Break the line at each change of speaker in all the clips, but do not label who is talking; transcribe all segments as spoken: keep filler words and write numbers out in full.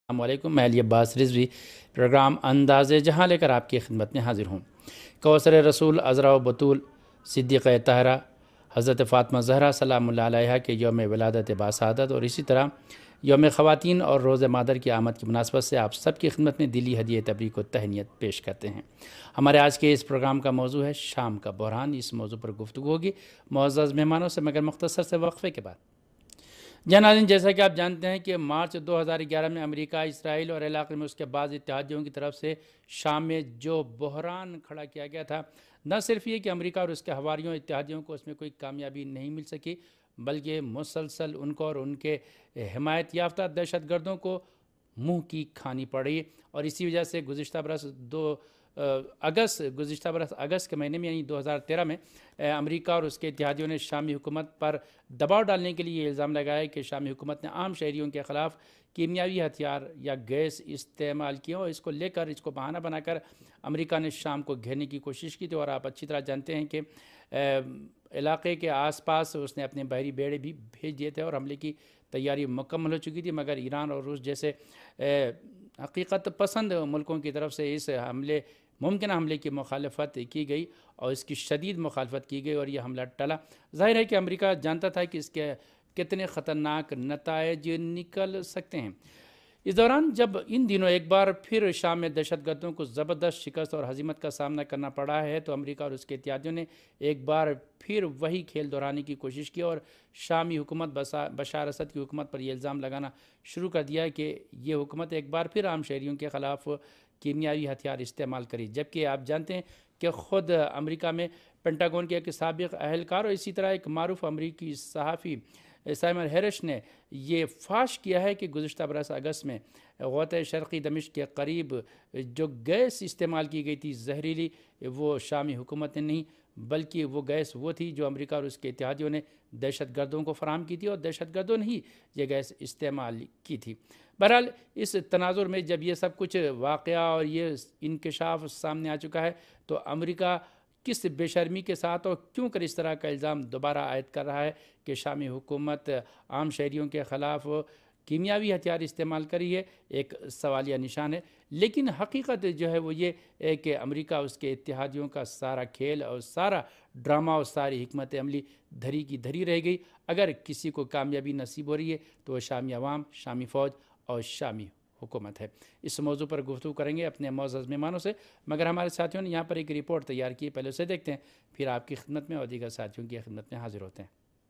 السلام علیکم، میں علی عباس رضوی پروگرام انداز جہاں لے کر آپ کی خدمت میں حاضر ہوں۔ کوثر رسول عذرا و بطول صدیقہ طاہرہ حضرت فاطمہ زہرا سلام اللہ علیہا کے یوم ولادت باسعادت اور اسی طرح یوم خواتین اور روز مادر کی آمد کی مناسبت سے آپ سب کی خدمت میں دلی ہدیہ تبریک و تہنیت پیش کرتے ہیں۔ ہمارے آج کے اس پروگرام کا موضوع ہے شام کا بحران۔ اس موضوع پر گفتگو ہوگی معزز مہمانوں سے، مگر مختصر سے وقفے کے بعد۔ جی ناظرین، جیسا کہ آپ جانتے ہیں کہ مارچ دو ہزار گیارہ میں امریکہ، اسرائیل اور علاقے میں اس کے بعض اتحادیوں کی طرف سے شام میں جو بحران کھڑا کیا گیا تھا، نہ صرف یہ کہ امریکہ اور اس کے حواریوں اتحادیوں کو اس میں کوئی کامیابی نہیں مل سکی، بلکہ مسلسل ان کو اور ان کے حمایت یافتہ دہشت گردوں کو منہ کی کھانی پڑی، اور اسی وجہ سے گزشتہ برس دو اگست گزشتہ برس اگست کے مہینے میں یعنی دو ہزار تیرہ میں امریکہ اور اس کے اتحادیوں نے شامی حکومت پر دباؤ ڈالنے کے لیے یہ الزام لگایا کہ شامی حکومت نے عام شہریوں کے خلاف کیمیاوی ہتھیار یا گیس استعمال کیا، اور اس کو لے کر اس کو بہانہ بنا کر امریکہ نے شام کو گھیرنے کی کوشش کی تھی۔ اور آپ اچھی طرح جانتے ہیں کہ علاقے کے آس پاس اس نے اپنے بحری بیڑے بھی بھیج دیے تھے اور حملے کی تیاری مکمل ہو چکی تھی، مگر ایران اور روس جیسے حقیقت پسند ملکوں کی طرف سے اس حملے ممکنہ حملے کی مخالفت کی گئی اور اس کی شدید مخالفت کی گئی اور یہ حملہ ٹلا۔ ظاہر ہے کہ امریکہ جانتا تھا کہ اس کے کتنے خطرناک نتائج نکل سکتے ہیں۔ اس دوران جب ان دنوں ایک بار پھر شام میں دہشت گردوں کو زبردست شکست اور ہزیمت کا سامنا کرنا پڑا ہے، تو امریکہ اور اس کے اتحادیوں نے ایک بار پھر وہی کھیل دہرانے کی کوشش کی اور شامی حکومت بشار اسد کی حکومت پر یہ الزام لگانا شروع کر دیا کہ یہ حکومت ایک بار پھر عام شہریوں کے خلاف کیمیاوی ہتھیار استعمال کری، جبکہ آپ جانتے ہیں کہ خود امریکہ میں پینٹاگون کے ایک سابق اہلکار اور اسی طرح ایک معروف امریکی صحافی سائمن ہیرش نے یہ فاش کیا ہے کہ گزشتہ برس اگست میں غوطہ شرقی دمشق کے قریب جو گیس استعمال کی گئی تھی زہریلی، وہ شامی حکومت نے نہیں بلکہ وہ گیس وہ تھی جو امریکہ اور اس کے اتحادیوں نے دہشت گردوں کو فراہم کی تھی، اور دہشت گردوں نے ہی یہ گیس استعمال کی تھی۔ بہرحال اس تناظر میں جب یہ سب کچھ واقعہ اور یہ انکشاف سامنے آ چکا ہے، تو امریکہ کس بے شرمی کے ساتھ اور کیوں کر اس طرح کا الزام دوبارہ عائد کر رہا ہے کہ شامی حکومت عام شہریوں کے خلاف کیمیاوی ہتھیار استعمال کری ہے، ایک سوالیہ نشان ہے۔ لیکن حقیقت جو ہے وہ یہ ہے کہ امریکہ اس کے اتحادیوں کا سارا کھیل اور سارا ڈرامہ اور ساری حکمت عملی دھری کی دھری رہ گئی۔ اگر کسی کو کامیابی نصیب ہو رہی ہے تو وہ شامی عوام، شامی فوج اور شامی حکومت ہے۔ اس موضوع پر گفتگو کریں گے اپنے معزز مہمانوں سے، مگر ہمارے ساتھیوں نے یہاں پر ایک رپورٹ تیار کی، پہلے اسے دیکھتے ہیں، پھر آپ کی خدمت میں اور دیگر ساتھیوں کی خدمت میں حاضر ہوتے ہیں۔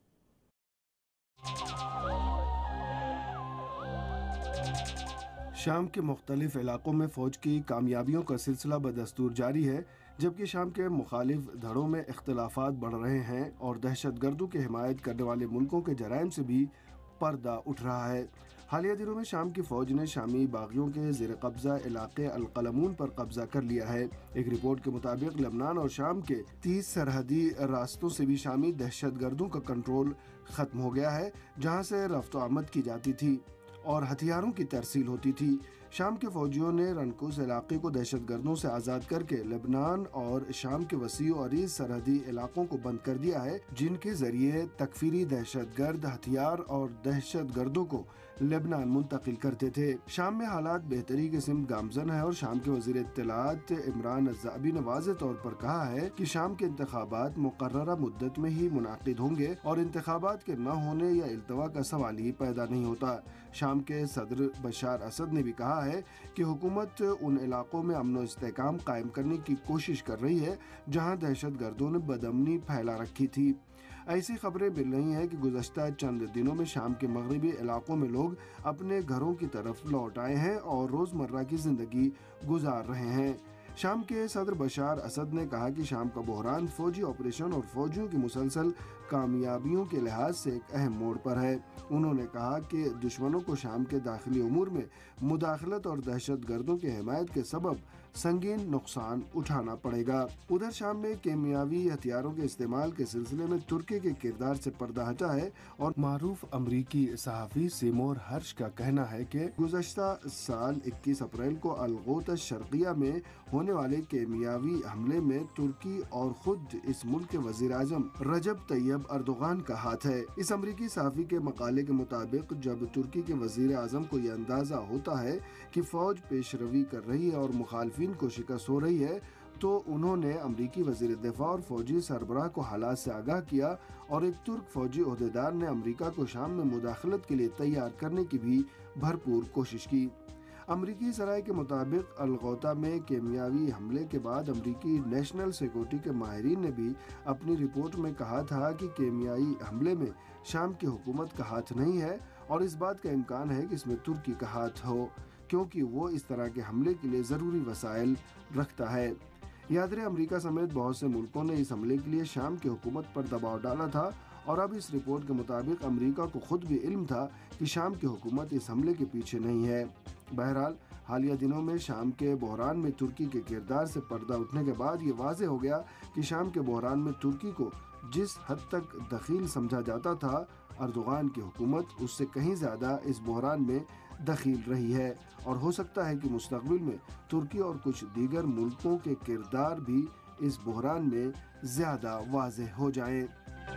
شام کے مختلف علاقوں میں فوج کی کامیابیوں کا سلسلہ بدستور جاری ہے، جبکہ شام کے مخالف دھڑوں میں اختلافات بڑھ رہے ہیں اور دہشت گردوں کی حمایت کرنے والے ملکوں کے جرائم سے بھی پردہ اٹھ رہا ہے۔ حالیہ دنوں میں شام کی فوج نے شامی باغیوں کے زیر قبضہ علاقے القلمون پر قبضہ کر لیا ہے۔ ایک رپورٹ کے مطابق لبنان اور شام کے تیس سرحدی راستوں سے بھی شامی دہشت گردوں کا کنٹرول ختم ہو گیا ہے، جہاں سے رفت و آمد کی جاتی تھی اور ہتھیاروں کی ترسیل ہوتی تھی۔ شام کے فوجیوں نے رنکوس علاقے کو دہشت گردوں سے آزاد کر کے لبنان اور شام کے وسیع و عریض سرحدی علاقوں کو بند کر دیا ہے، جن کے ذریعے تکفیری دہشت گرد ہتھیار اور دہشت گردوں کو لبنان منتقل کرتے تھے۔ شام میں حالات بہتری کی سمت گامزن ہے اور شام کے وزیر اطلاعات عمران الزعبی نے واضح طور پر کہا ہے کہ شام کے انتخابات مقررہ مدت میں ہی منعقد ہوں گے اور انتخابات کے نہ ہونے یا التوا کا سوال ہی پیدا نہیں ہوتا۔ شام کے صدر بشار اسد نے بھی کہا ہے کہ حکومت ان علاقوں میں امن و استحکام قائم کرنے کی کوشش کر رہی ہے جہاں دہشت گردوں نے بدامنی پھیلا رکھی تھی۔ ایسی خبریں مل رہی ہیں کہ گزشتہ چند دنوں میں شام کے مغربی علاقوں میں لوگ اپنے گھروں کی طرف لوٹ آئے ہیں اور روزمرہ کی زندگی گزار رہے ہیں۔ شام کے صدر بشار اسد نے کہا کہ شام کا بحران فوجی آپریشن اور فوجیوں کی مسلسل کامیابیوں کے لحاظ سے ایک اہم موڑ پر ہے۔ انہوں نے کہا کہ دشمنوں کو شام کے داخلی امور میں مداخلت اور دہشت گردوں کی حمایت کے سبب संगीन नुकसान उठाना पड़ेगा। उधर शाम में केमियावी हथियारों के इस्तेमाल के सिलसिले में तुर्की के किरदार से पर्दा हटा है और मारूफ अमरीकी सहाफ़ी सेमोर हर्ष का कहना है कि गुज़श्ता साल इक्कीस अप्रैल को अल-ग़ौता शर्क़िया में होने वाले केमियावी हमले में तुर्की और खुद इस मुल्क के वज़ीर आज़म रजब तैयब अर्दोगान का हाथ है। इस अमरीकी सहाफ़ी के मकाले के मुताबिक जब तुर्की के वज़ीर आज़म को यह अंदाज़ा होता है कि फ़ौज पेशरवी कर रही है और मुखालफिन को शिकस्त हो रही है, तो उन्होंने अमरीकी वज़ीर दिफ़ा और फ़ौजी सरबराह को हालात से आगाह किया और एक तुर्क फ़ौजी ओहदेदार ने अमरीका को शाम में मुदाखलत के लिए तैयार करने की भी भरपूर कोशिश की। अमरीकी सराय के मुताबिक अल-ग़ौता में केमियावी हमले के बाद अमरीकी नेशनल सिक्योरिटी के माहिरीन ने भी अपनी रिपोर्ट में कहा था कि केमियाई हमले में शाम की हुकूमत का हाथ नहीं है और इस बात का इम्कान है कि इसमें तुर्की का हाथ हो, क्योंकि वो इस तरह के हमले के लिए ज़रूरी वसाइल रखता है। याद रहे, अमरीका समेत बहुत से मुल्कों ने इस हमले के लिए शाम की हुकूमत पर दबाव डाला था और अब इस रिपोर्ट के मुताबिक अमरीका को खुद भी इल्म था कि शाम की हुकूमत इस हमले के पीछे नहीं है। बहरहाल, हालिया दिनों में शाम के बहरान में तुर्की के किरदार से पर्दा उठने के बाद ये वाज़ेह हो गया कि शाम के बहरान में तुर्की को जिस हद तक दखील समझा जाता था, अर्दोगान की हुकूमत उससे कहीं ज़्यादा इस बहरान में दखील रही है और हो सकता है कि मुस्तक़बिल में तुर्की और कुछ दीगर मुल्कों के किरदार भी इस बहरान में ज़्यादा वाज़ेह हो जाएं।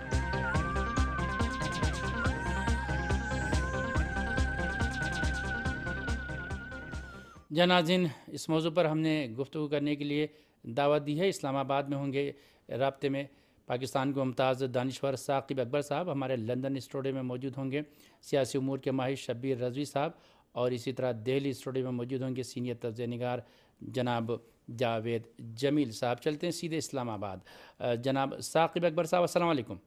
जनाज़िन, इस मौजू पर हमने गुफ्तगू करने के लिए दावत दी है। इस्लामाबाद में होंगे राब्ते में पाकिस्तान के मुमताज़ दानिश्वर साक़िब अकबर साहब, हमारे लंदन स्टूडियो में मौजूद होंगे सियासी उमूर के माहिर शब्बीर रज़वी साहब, और इसी तरह दिल्ली स्टूडियो में मौजूद होंगे सीनियर तज़्ज़िया निगार जनाब जावेद जमील साहब। चलते हैं सीधे इस्लामाबाद। जनाब साक़िब अकबर साहब, अस्सलाम वालेकुम।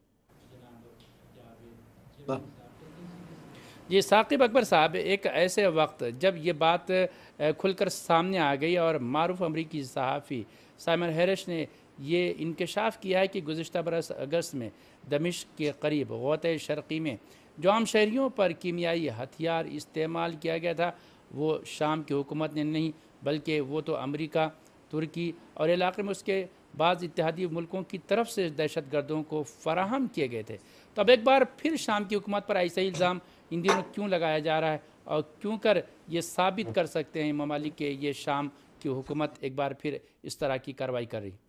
जी साक़िब अकबर साहब, एक ऐसे वक्त जब ये बात खुलकर सामने आ गई और मारूफ अमरीकी सहाफ़ी साइमन हैरिस ने ये इंकशाफ किया है कि गुज़िश्ता बरस अगस्त में दमिश्क के करीब ग़ौता शर्क़ी में जो आम शहरियों पर कीमियाई हथियार इस्तेमाल किया गया था, वो शाम की हुकूमत ने नहीं, बल्कि वो तो अमेरिका, तुर्की और इलाक़े में उसके बाज़ इत्तेहादी मुल्कों की तरफ से दहशत गर्दों को फराहम किए गए थे। तो अब एक बार फिर शाम की हुकूमत पर ऐसा ही इल्ज़ाम इन दिनों क्यों लगाया जा रहा है और क्यों कर ये साबित कर सकते हैं ममालिक के ये शाम की हुकूमत एक बार फिर इस तरह की कार्रवाई कर रही?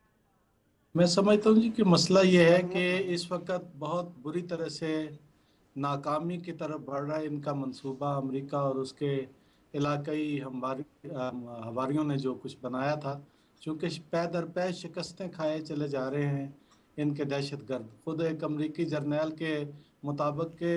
मैं समझता हूँ जी कि मसला ये है कि इस वक्त बहुत बुरी तरह से नाकामी की तरफ बढ़ रहा है इनका मंसूबा। अमेरिका और उसके इलाकाई हमारी हवारियों ने जो कुछ बनाया था, चूँकि पै दर पै शिकस्तें खाए चले जा रहे हैं इनके दहशत गर्द। खुद एक अमरीकी जर्नैल के मुताबिक के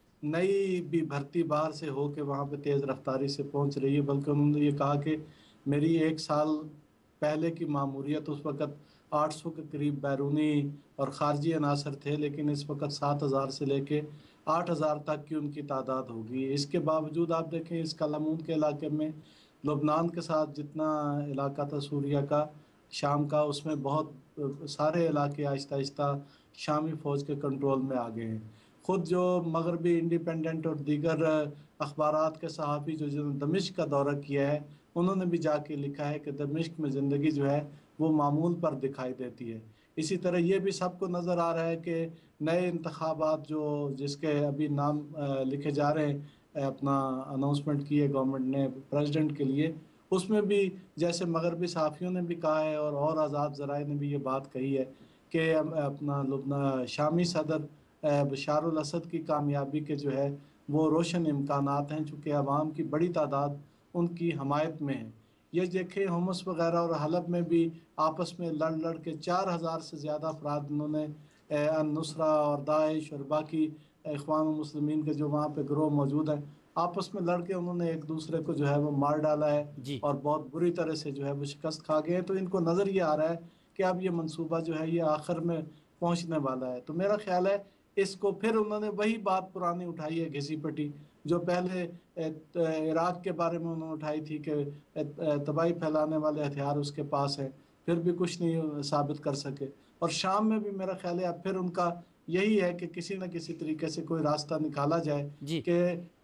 नई भी भर्ती बाहर से हो के वहाँ पे तेज़ रफ्तारी से पहुँच रही है, बल्कि उन्होंने ये कहा कि मेरी एक साल पहले की मामूरियत उस वक़्त आठ सौ के करीब बैरूनी और ख़ारजी अनासर थे, लेकिन इस वक्त सात हज़ार से लेके आठ हज़ार तक की उनकी तादाद होगी। इसके बावजूद आप देखें इस कलामून के इलाके में लुबनान के साथ जितना इलाका था सूरिया का, शाम का, उसमें बहुत सारे इलाके आहिस्ता आहिस्ता शामी फ़ौज के कंट्रोल में आ गए हैं। ख़ुद जो मगरबी इंडिपेंडेंट और दीगर अखबारात के सहाफ़ी जो जिन्होंने दमिश्क का दौरा किया है, उन्होंने भी जाके लिखा है कि दमिश्क में ज़िंदगी जो है वो मामूल पर दिखाई देती है। इसी तरह ये भी सबको नज़र आ रहा है कि नए इंतखाबात जो जिसके अभी नाम लिखे जा रहे हैं, अपना अनाउंसमेंट की है गवर्नमेंट ने प्रेसिडेंट के लिए, उसमें भी जैसे मगरबी सहाफ़ियों ने भी कहा है और और आज़ाद ज़राए ने भी ये बात कही है कि अपना लुबना शामी सदर बशार अल असद की कामयाबी के जो है वो रोशन इम्कानात हैं, चूँकि अवाम की बड़ी तादाद उनकी हमायत में है। ये देखें हुमस वगैरह और हलब में भी आपस में लड़ लड़ के चार हज़ार से ज़्यादा अफराद उन्होंने अन-नुसरा और दाइश और बाकी इख्वान मुस्लिमीन के जो वहाँ पे ग्रोह मौजूद हैं, आपस में लड़ के उन्होंने एक दूसरे को जो है वो मार डाला है और बहुत बुरी तरह से जो है वो शिकस्त खा गए हैं। तो इनको नज़र ये आ रहा है कि अब ये मंसूबा जो है ये आखिर में पहुँचने वाला है। तो मेरा ख्याल है इसको फिर उन्होंने वही बात पुरानी उठाई है घिसी पिटी, जो पहले इराक़ के बारे में उन्होंने उठाई थी कि तबाही फैलाने वाले हथियार उसके पास हैं, फिर भी कुछ नहीं साबित कर सके। और शाम में भी मेरा ख्याल है अब फिर उनका यही है कि किसी न किसी तरीके से कोई रास्ता निकाला जाए कि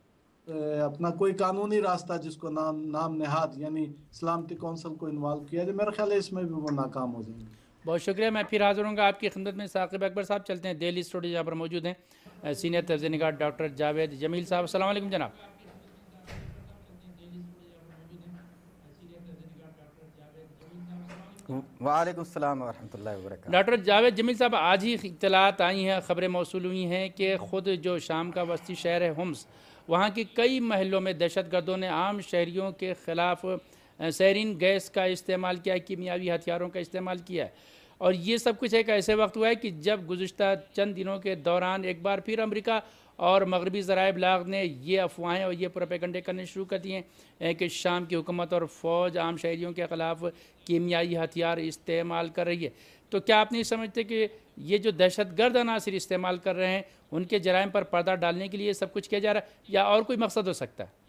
अपना कोई कानूनी रास्ता जिसको नाम नाम नहाद यानी सलामती कौंसिल को इन्वॉल्व किया जाए, मेरा ख्याल है इसमें भी वो नाकाम हो जाएंगे।
बहुत शुक्रिया। मैं फिर हाजिर हूँगा आपकी खिदमत में। साकिब अकबर साहब चलते हैं दिल्ली स्टूडियो, यहाँ पर मौजूद हैं सीनियर तर्ज निगार डॉक्टर जावेद जमील साहब। अस्सलाम वालेकुम जनाब।
वालेकुम सलाम व रहमतुल्लाहि व बरकातहू।
डॉक्टर जावेद जमील साहब, आज ही इत्तलात आई हैं, खबरें मौसूल हुई हैं कि ख़ुद जो शाम का वस्ती शहर है हुम्स, वहाँ के कई महलों में दहशत गर्दों ने आम शहरियों के ख़िलाफ़ सैरीन गैस का इस्तेमाल किया है, कीमियावी हथियारों का इस्तेमाल किया है। और ये सब कुछ एक ऐसे वक्त हुआ है कि जब गुज़िश्ता चंद दिनों के दौरान एक बार फिर अमेरिका और मगरबी ज़राए इब्लाग ने ये अफवाहें और ये प्रोपेगंडे करने शुरू कर दिए हैं कि शाम की हुकूमत और फ़ौज आम शहरियों के ख़िलाफ़ कीमियाई हथियार इस्तेमाल कर रही है। तो क्या आप नहीं समझते कि ये जो दहशत गर्द अनासिर इस्तेमाल कर रहे हैं उनके जराइम पर पर्दा डालने के लिए सब कुछ किया जा रहा है, या और कोई मकसद हो सकता है?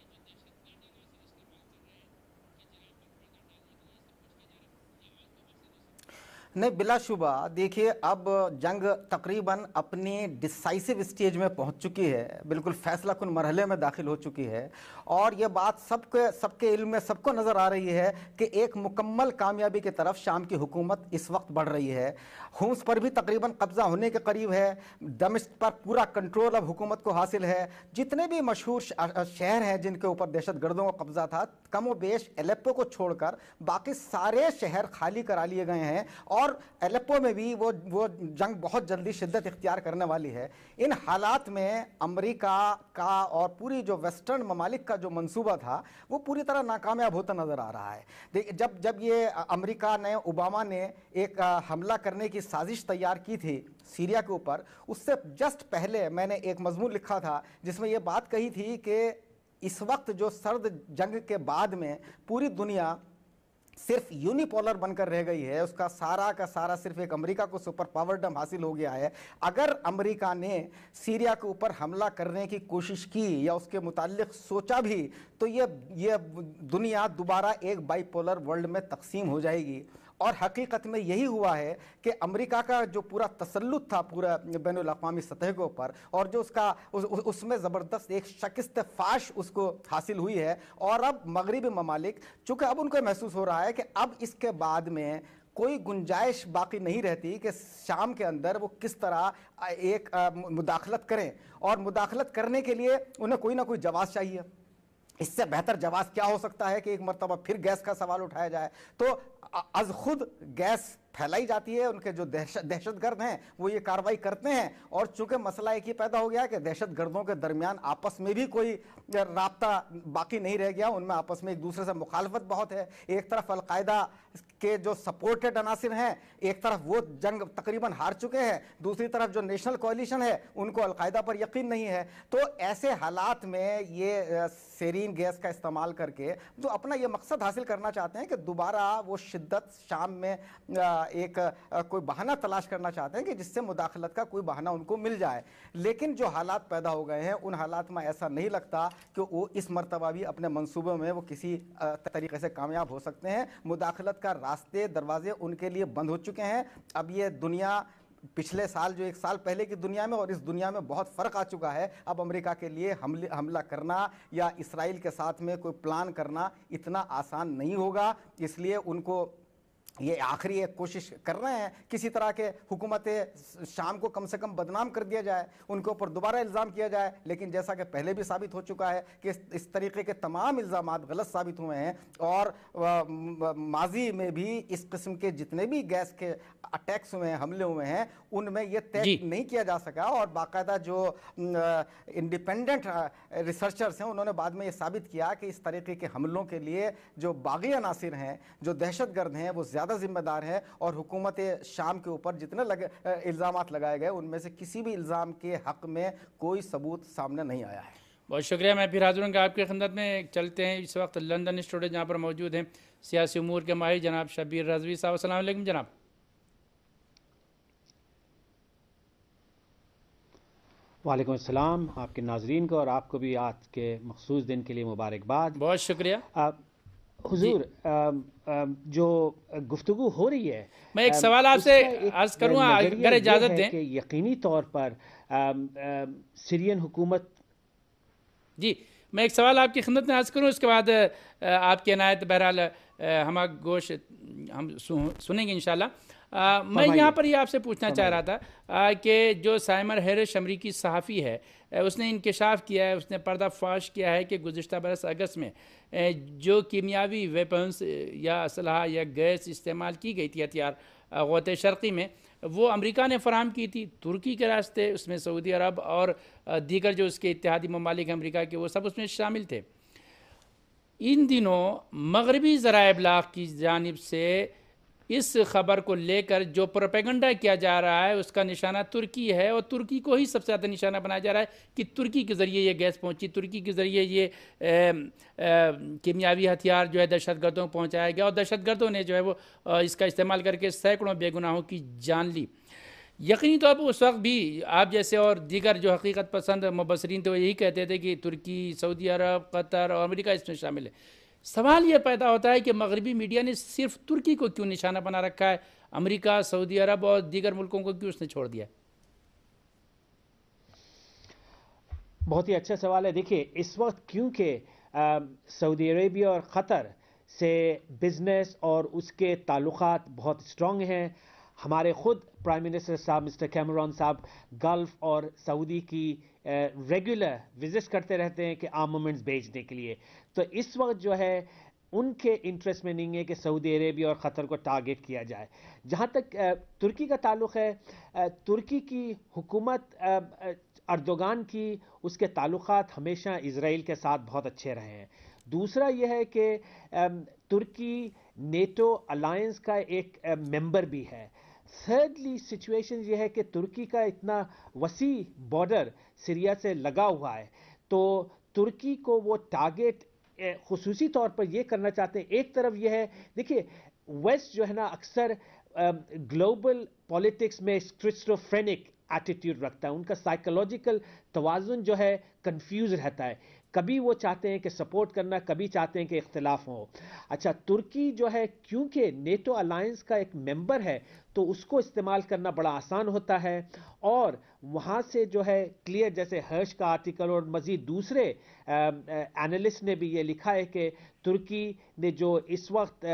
नहीं, बिलाशुबा देखिए, अब जंग तकरीबन अपनी डिसाइसिव स्टेज में पहुंच चुकी है, बिल्कुल फैसला कुन मरहले में दाखिल हो चुकी है। और ये बात सबके सबके इल्म में सबको नज़र आ रही है कि एक मुकम्मल कामयाबी की तरफ शाम की हुकूमत इस वक्त बढ़ रही है। हुम्स पर भी तकरीबन कब्ज़ा होने के करीब है, दमिश्क पर पूरा कंट्रोल अब हुकूमत को हासिल है। जितने भी मशहूर शहर हैं जिनके ऊपर दहशत गर्दों का कब्ज़ा था, कम व बेश एलेप्पो को छोड़कर बाकी सारे शहर खाली करा लिए गए हैं। और एलेप्पो में भी वो वो जंग बहुत जल्दी शिद्दत इख्तियार करने वाली है। इन हालात में अमेरिका का और पूरी जो वेस्टर्न ममालिक का जो मंसूबा था वो पूरी तरह नाकामयाब होता नज़र आ रहा है। जब जब ये अमेरिका ने, ओबामा ने एक हमला करने की साजिश तैयार की थी सीरिया के ऊपर, उससे जस्ट पहले मैंने एक मजमून लिखा था जिसमें ये बात कही थी कि इस वक्त जो सर्द जंग के बाद में पूरी दुनिया सिर्फ यूनिपोलर बनकर रह गई है, उसका सारा का सारा सिर्फ एक अमेरिका को सुपर पावरडम हासिल हो गया है। अगर अमेरिका ने सीरिया के ऊपर हमला करने की कोशिश की या उसके मुताल्लिक सोचा भी, तो ये ये दुनिया दोबारा एक बाइपोलर वर्ल्ड में तकसीम हो जाएगी। और हकीकत में यही हुआ है कि अमेरिका का जो पूरा तसल्लुत था पूरा बैनुल अक़वामी सतह के ऊपर, और जो उसका उस, उस, उसमें ज़बरदस्त एक शिकस्त फाश उसको हासिल हुई है। और अब मगरबी ममालिक, चूँकि अब उनको महसूस हो रहा है कि अब इसके बाद में कोई गुंजाइश बाकी नहीं रहती कि शाम के अंदर वो किस तरह एक मुदाखलत करें, और मुदाखलत करने के लिए उन्हें कोई ना कोई जवाब चाहिए। इससे बेहतर जवाब क्या हो सकता है कि एक मरतबा फिर गैस का सवाल उठाया जाए। तो अज खुद गैस फैलाई जाती है, उनके जो दहशत दहशत गर्द हैं वो ये कार्रवाई करते हैं। और चूंकि मसला एक ही पैदा हो गया कि दहशत गर्दों के दरमियान आपस में भी कोई राब्ता बाकी नहीं रह गया, उनमें आपस में एक दूसरे से मुखालफत बहुत है। एक तरफ अलकायदा के जो सपोर्टेड अनासिर हैं, एक तरफ वो जंग तकरीबन हार चुके हैं, दूसरी तरफ जो नेशनल कोalition है उनको अलकायदा पर यकीन नहीं है। तो ऐसे हालात में ये सेरीन गैस का इस्तेमाल करके जो अपना ये मकसद हासिल करना चाहते हैं कि दोबारा वो शिद्दत शाम में एक कोई बहाना तलाश करना चाहते हैं कि जिससे मुदाखलत का कोई बहाना उनको मिल जाए। लेकिन जो हालात पैदा हो गए हैं उन हालात में ऐसा नहीं लगता कि वो इस मरतबा भी अपने मंसूबे में वो किसी तरीके से कामयाब हो सकते हैं। मुदाखलत का रास्ते दरवाजे उनके लिए बंद हो चुके हैं। अब ये दुनिया पिछले साल जो एक साल पहले की दुनिया में और इस दुनिया में बहुत फ़र्क आ चुका है। अब अमेरिका के लिए हमले हमला करना या इसराइल के साथ में कोई प्लान करना इतना आसान नहीं होगा। इसलिए उनको ये आखिरी एक कोशिश कर रहे हैं किसी तरह के हुकूमत शाम को कम से कम बदनाम कर दिया जाए, उनके ऊपर दोबारा इल्ज़ाम किया जाए। लेकिन जैसा कि पहले भी साबित हो चुका है कि इस, इस तरीके के तमाम इल्ज़ामात गलत साबित हुए हैं। और माजी में भी इस किस्म के जितने भी गैस के अटैक्स हुए हैं, हमले हुए हैं, उनमें यह तय नहीं किया जा सका। और बाकायदा जो इंडिपेंडेंट रिसर्चर्स हैं उन्होंने बाद में ये साबित किया कि इस तरीके के हमलों के लिए जो बागी अनासिर हैं, जो दहशत गर्द हैं, वो ज़्यादा जिम्मेदार है। और हुकूमत शाम के ऊपर जितने लगे इल्ज़ामात लगाए गए उनमें से किसी भी इल्ज़ाम के हक़ में कोई सबूत सामने नहीं आया है।
बहुत शुक्रिया। मैं फिर हाज़िर हूँ आपकी खिदमत में। चलते हैं इस वक्त लंदन स्टूडियो जहाँ पर मौजूद हैं सियासी उमूर के माहिर जनाब शब्बीर रज़वी साहब। अस्सलाम वालेकुम जनाब।
वालेकुम अस्सलाम आपके नाजरीन को, और आपको भी आज के मखसूस दिन के लिए मुबारकबाद।
बहुत शुक्रिया।
हुजूर, जो गुफ्तगू हो रही है,
मैं एक सवाल आपसे अर्ज करूँगा अगर इजाज़त दें
कि यकीनी तौर पर सीरियन हुकूमत
जी میں ایک سوال آپ کی خدمت میں عرض کروں، اس کے بعد آپ کی عنایت بہرحال ہم گوش ہم سنیں گے انشاءاللہ. میں یہاں پر یہ آپ سے پوچھنا چاہ رہا تھا کہ جو سائمر ہیرش امریکی صحافی ہے، اس نے انکشاف کیا ہے، اس نے پردہ فاش کیا ہے کہ گزشتہ برس اگست میں جو کیمیاوی ویپنز یا اسلحہ یا گیس استعمال کی گئی تھی ہتھیار غوطہ شرقی میں، وہ امریکہ نے فراہم کی تھی ترکی کے راستے، اس میں سعودی عرب اور دیگر جو اس کے اتحادی ممالک امریکہ کے وہ سب اس میں شامل تھے. ان دنوں مغربی ذرائع ابلاغ کی جانب سے اس خبر کو لے کر جو پروپیگنڈا کیا جا رہا ہے اس کا نشانہ ترکی ہے، اور ترکی کو ہی سب سے زیادہ نشانہ بنایا جا رہا ہے کہ ترکی کے ذریعے یہ گیس پہنچی، ترکی کے ذریعے یہ کیمیاوی ہتھیار جو ہے دہشت گردوں کو پہنچایا گیا، اور دہشت گردوں نے جو ہے وہ اس کا استعمال کر کے سینکڑوں بے گناہوں کی جان لی. یقینی طور پر اس وقت بھی آپ جیسے اور دیگر جو حقیقت پسند مبصرین تھے وہ یہی کہتے تھے کہ ترکی، سعودی عرب، قطر اور امریکہ اس میں شامل ہے. سوال یہ پیدا ہوتا ہے کہ مغربی میڈیا نے صرف ترکی کو کیوں نشانہ بنا رکھا ہے، امریکہ، سعودی عرب اور دیگر ملکوں کو کیوں اس نے چھوڑ دیا؟
بہت ہی اچھا سوال ہے. دیکھیے اس وقت کیونکہ سعودی عربیہ اور قطر سے بزنس اور اس کے تعلقات بہت اسٹرانگ ہیں. ہمارے خود پرائم منسٹر صاحب مسٹر کیمرون صاحب گلف اور سعودی کی ریگولر وزٹ کرتے رہتے ہیں کہ آرمامنٹس بیچنے کے لیے. تو اس وقت جو ہے ان کے انٹرسٹ میں نہیں ہے کہ سعودی عربیہ اور قطر کو ٹارگٹ کیا جائے. جہاں تک ترکی کا تعلق ہے، ترکی کی حکومت اردوغان کی اس کے تعلقات ہمیشہ اسرائیل کے ساتھ بہت اچھے رہے ہیں. دوسرا یہ ہے کہ ترکی نیٹو الائنس کا ایک ممبر بھی ہے. تھرڈلی سچویشن یہ ہے کہ ترکی کا اتنا وسیع بارڈر سیریا سے لگا ہوا ہے، تو ترکی کو وہ ٹارگٹ خصوصی طور پر یہ کرنا چاہتے ہیں. ایک طرف یہ ہے، دیکھیے ویسٹ جو ہے نا اکثر گلوبل پالیٹکس میں اسکرسٹوفرینک ایٹیٹیوڈ رکھتا ہے، ان کا سائیکولوجیکل توازن جو ہے کنفیوز رہتا ہے. کبھی وہ چاہتے ہیں کہ سپورٹ کرنا، کبھی چاہتے ہیں کہ اختلاف ہو. اچھا ترکی جو ہے کیونکہ نیٹو الائنس کا ایک ممبر ہے تو اس کو استعمال کرنا بڑا آسان ہوتا ہے، اور وہاں سے جو ہے کلیئر، جیسے ہرش کا آرٹیکل اور مزید دوسرے اینالسٹ نے بھی یہ لکھا ہے کہ ترکی نے جو اس وقت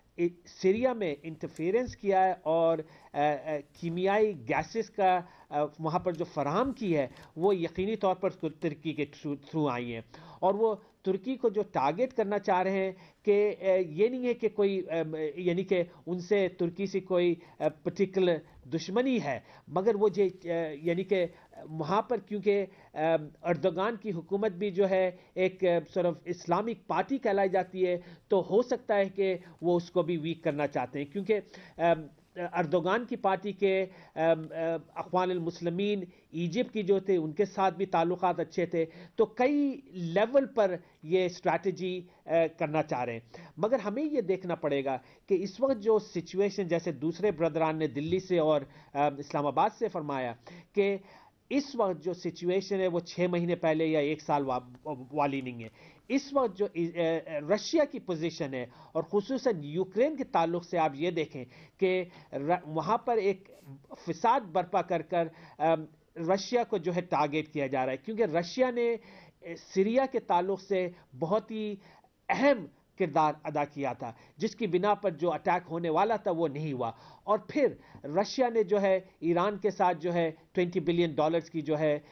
سیریا میں انٹرفیرنس کیا ہے اور کیمیائی گیسز کا وہاں پر جو فراہم کی ہے وہ یقینی طور پر ترکی کے تھرو آئی ہیں. اور وہ ترکی کو جو ٹارگٹ کرنا چاہ رہے ہیں کہ یہ نہیں ہے کہ کوئی یعنی کہ ان سے ترکی سے کوئی پرٹیکولر دشمنی ہے، مگر وہ یعنی کہ وہاں پر کیونکہ اردوغان کی حکومت بھی جو ہے ایک صرف اسلامک پارٹی کہلائی جاتی ہے، تو ہو سکتا ہے کہ وہ اس کو بھی ویک کرنا چاہتے ہیں. کیونکہ اردوغان کی پارٹی کے اخوان المسلمین ایجپٹ کی جو تھے ان کے ساتھ بھی تعلقات اچھے تھے، تو کئی لیول پر یہ اسٹریٹجی کرنا چاہ رہے ہیں. مگر ہمیں یہ دیکھنا پڑے گا کہ اس وقت جو سچویشن، جیسے دوسرے برادران نے دلی سے اور اسلام آباد سے فرمایا کہ اس وقت جو سچویشن ہے وہ چھ مہینے پہلے یا ایک سال والی نہیں ہے. اس وقت جو رشیا کی پوزیشن ہے اور خصوصاً یوکرین کے تعلق سے آپ یہ دیکھیں کہ وہاں پر ایک فساد برپا کر کر رشیا کو جو ہے ٹارگٹ کیا جا رہا ہے، کیونکہ رشیا نے سیریا کے تعلق سے بہت ہی اہم کردار ادا کیا تھا، جس کی بنا پر جو اٹیک ہونے والا تھا وہ نہیں ہوا. اور پھر رشیا نے جو ہے ایران کے ساتھ جو ہے ٹوینٹی بلین ڈالرز کی جو ہے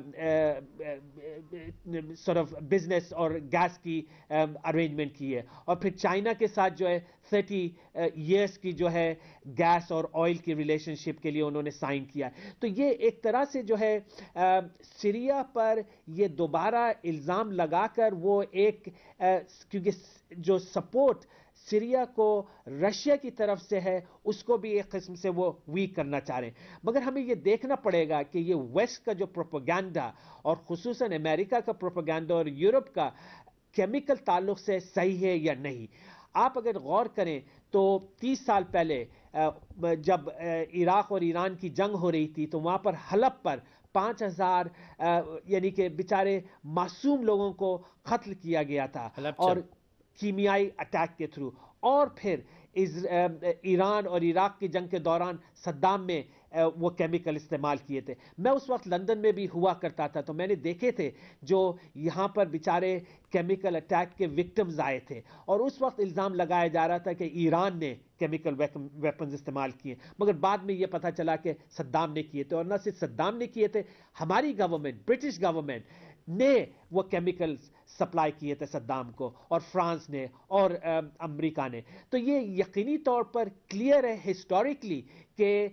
صرف بزنس اور گیس کی ارینجمنٹ کی ہے، اور پھر چائنا کے ساتھ جو ہے تھرٹی ایئرس کی جو ہے گیس اور آئل کی ریلیشن شپ کے لیے انہوں نے سائن کیا. تو یہ ایک طرح سے جو ہے سیریا پر یہ دوبارہ الزام لگا کر وہ ایک کیونکہ جو سپورٹ سیریا کو رشیا کی طرف سے ہے اس کو بھی ایک قسم سے وہ ویک کرنا چاہ رہے ہیں. مگر ہمیں یہ دیکھنا پڑے گا کہ یہ ویسٹ کا جو پروپیگنڈا اور خصوصاً امریکہ کا پروپیگنڈا اور یورپ کا کیمیکل تعلق سے صحیح ہے یا نہیں. آپ اگر غور کریں تو تیس سال پہلے جب عراق اور ایران کی جنگ ہو رہی تھی تو وہاں پر حلب پر پانچ ہزار یعنی کہ بیچارے معصوم لوگوں کو قتل کیا گیا تھا اور کیمیائی اٹیک کے تھرو. اور پھر ایران اور عراق کی جنگ کے دوران صدام میں وہ کیمیکل استعمال کیے تھے. میں اس وقت لندن میں بھی ہوا کرتا تھا تو میں نے دیکھے تھے جو یہاں پر بیچارے کیمیکل اٹیک کے وکٹمز آئے تھے اور اس وقت الزام لگایا جا رہا تھا کہ ایران نے کیمیکل ویپنز استعمال کیے, مگر بعد میں یہ پتہ چلا کہ صدام نے کیے تھے. اور نہ صرف صدام نے کیے تھے, ہماری گورنمنٹ, برٹش گورنمنٹ نے وہ کیمیکلز سپلائی کیے تھے صدام کو, اور فرانس نے اور امریکہ نے. تو یہ یقینی طور پر کلیئر ہے ہسٹوریکلی کہ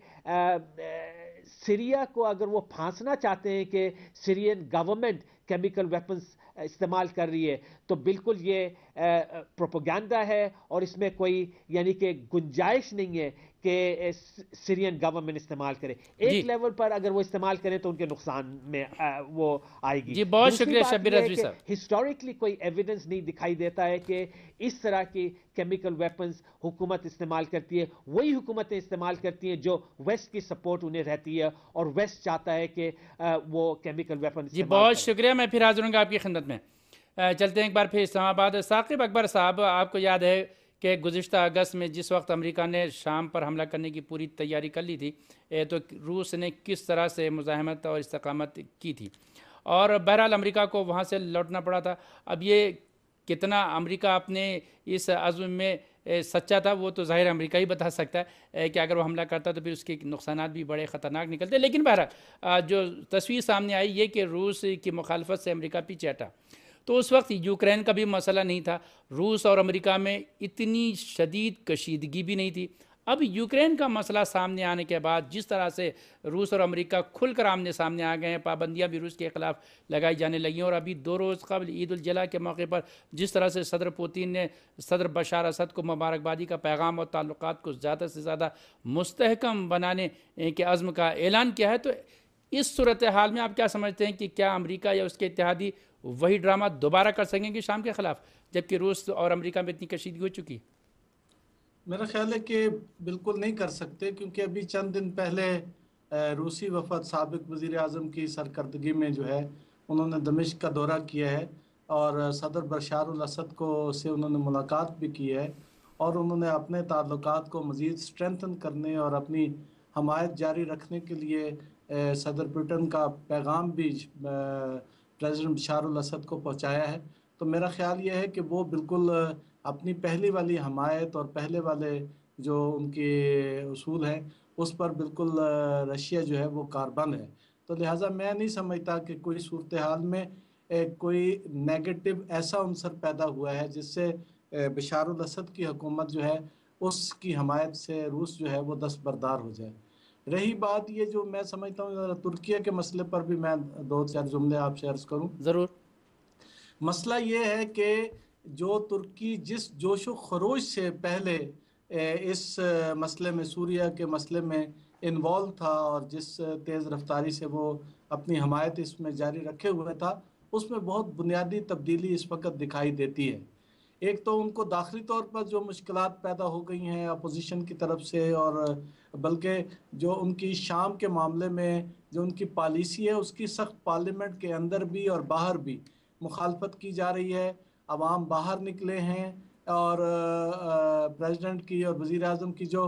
سیریا کو اگر وہ پھانسنا چاہتے ہیں کہ سیرین گورنمنٹ کیمیکل ویپنز استعمال کر رہی ہے تو بالکل یہ پروپیگنڈا ہے اور اس میں کوئی یعنی کہ گنجائش نہیں ہے کہ سیرین گورنمنٹ استعمال کرے. ایک لیول پر اگر وہ استعمال کریں تو ان کے نقصان میں وہ آئے گی.
جی بہت شکریہ شبیر رضوی صاحب.
ہسٹوریکلی کوئی ایویڈنس نہیں دکھائی دیتا ہے کہ اس طرح کی کیمیکل ویپنز حکومت استعمال کرتی ہے. وہی حکومتیں استعمال کرتی ہیں جو ویسٹ کی سپورٹ انہیں رہتی ہے اور ویسٹ چاہتا ہے کہ وہ کیمیکل ویپن.
جی بہت شکریہ, میں پھر حاضر ہوں گا آپ کی خدمت میں. چلتے ہیں ایک بار پھر اسلام آباد. ثاقب اکبر صاحب, آپ کو یاد ہے کہ گزشتہ اگست میں جس وقت امریکہ نے شام پر حملہ کرنے کی پوری تیاری کر لی تھی تو روس نے کس طرح سے مزاحمت اور استقامت کی تھی, اور بہرحال امریکہ کو وہاں سے لوٹنا پڑا تھا. اب یہ کتنا امریکہ اپنے اس عزم میں سچا تھا وہ تو ظاہر امریکہ ہی بتا سکتا ہے کہ اگر وہ حملہ کرتا تو پھر اس کے نقصانات بھی بڑے خطرناک نکلتے. لیکن بہرحال جو تصویر سامنے آئی یہ کہ روس کی مخالفت سے امریکہ پیچھے ہٹا. تو اس وقت یوکرین کا بھی مسئلہ نہیں تھا, روس اور امریکہ میں اتنی شدید کشیدگی بھی نہیں تھی. اب یوکرین کا مسئلہ سامنے آنے کے بعد جس طرح سے روس اور امریکہ کھل کر آمنے سامنے آ گئے ہیں, پابندیاں بھی روس کے خلاف لگائی جانے لگی ہیں, اور ابھی دو روز قبل عید الاضحیٰ کے موقع پر جس طرح سے صدر پوتین نے صدر بشار اسد کو مبارکبادی کا پیغام اور تعلقات کو زیادہ سے زیادہ مستحکم بنانے کے عزم کا اعلان کیا ہے, تو اس صورتحال میں آپ کیا سمجھتے ہیں کہ کیا امریکہ یا اس کے اتحادی وہی ڈرامہ دوبارہ کر سکیں گے شام کے خلاف جبکہ روس اور امریکہ میں اتنی کشیدگی ہو چکی؟
میرا خیال ہے کہ بالکل نہیں کر سکتے, کیونکہ ابھی چند دن پہلے روسی وفد سابق وزیر اعظم کی سرکردگی میں جو ہے انہوں نے دمشق کا دورہ کیا ہے اور صدر بشار الاسد کو سے انہوں نے ملاقات بھی کی ہے, اور انہوں نے اپنے تعلقات کو مزید سٹرینتھن کرنے اور اپنی حمایت جاری رکھنے کے لیے صدر پوٹن کا پیغام بھی پریزیڈنٹ بشار الاسد کو پہنچایا ہے. تو میرا خیال یہ ہے کہ وہ بالکل اپنی پہلی والی حمایت اور پہلے والے جو ان کے اصول ہیں اس پر بالکل رشیا جو ہے وہ کاربند ہے. تو لہٰذا میں نہیں سمجھتا کہ کوئی صورتحال میں کوئی نیگیٹو ایسا عنصر پیدا ہوا ہے جس سے بشار الاسد کی حکومت جو ہے اس کی حمایت سے روس جو ہے وہ دستبردار ہو جائے. رہی بات یہ جو میں سمجھتا ہوں ترکیہ کے مسئلے پر بھی میں دو چار جملے آپ سے عرض کروں.
ضرور.
مسئلہ یہ ہے کہ جو ترکی جس جوش و خروش سے پہلے اس مسئلے میں سوریا کے مسئلے میں انوالو تھا اور جس تیز رفتاری سے وہ اپنی حمایت اس میں جاری رکھے ہوئے تھا, اس میں بہت بنیادی تبدیلی اس وقت دکھائی دیتی ہے. ایک تو ان کو داخلی طور پر جو مشکلات پیدا ہو گئی ہیں اپوزیشن کی طرف سے, اور بلکہ جو ان کی شام کے معاملے میں جو ان کی پالیسی ہے اس کی سخت پارلیمنٹ کے اندر بھی اور باہر بھی مخالفت کی جا رہی ہے. عوام باہر نکلے ہیں اور پریزیڈنٹ کی اور وزیر اعظم کی جو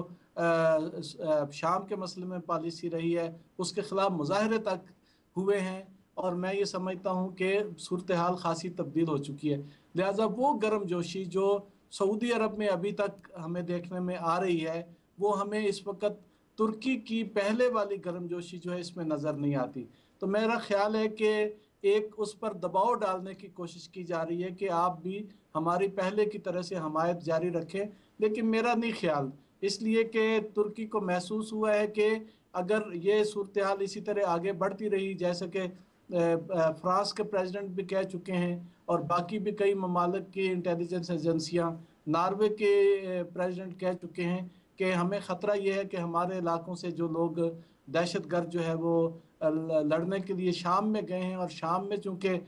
شام کے مسئلے میں پالیسی رہی ہے اس کے خلاف مظاہرے تک ہوئے ہیں, اور میں یہ سمجھتا ہوں کہ صورتحال خاصی تبدیل ہو چکی ہے. لہٰذا وہ گرم جوشی جو سعودی عرب میں ابھی تک ہمیں دیکھنے میں آ رہی ہے وہ ہمیں اس وقت ترکی کی پہلے والی گرم جوشی جو ہے اس میں نظر نہیں آتی. تو میرا خیال ہے کہ ایک اس پر دباؤ ڈالنے کی کوشش کی جا رہی ہے کہ آپ بھی ہماری پہلے کی طرح سے حمایت جاری رکھیں, لیکن میرا نہیں خیال, اس لیے کہ ترکی کو محسوس ہوا ہے کہ اگر یہ صورتحال اسی طرح آگے بڑھتی رہی, جیسے کہ فرانس کے پریزیڈنٹ بھی کہہ چکے ہیں اور باقی بھی کئی ممالک کی انٹیلیجنس ایجنسیاں, ناروے کے پریزیڈنٹ کہہ چکے ہیں کہ ہمیں خطرہ یہ ہے کہ ہمارے علاقوں سے جو لوگ دہشت گرد جو ہے وہ لڑنے کے لیے شام میں گئے ہیں, اور شام میں چونکہ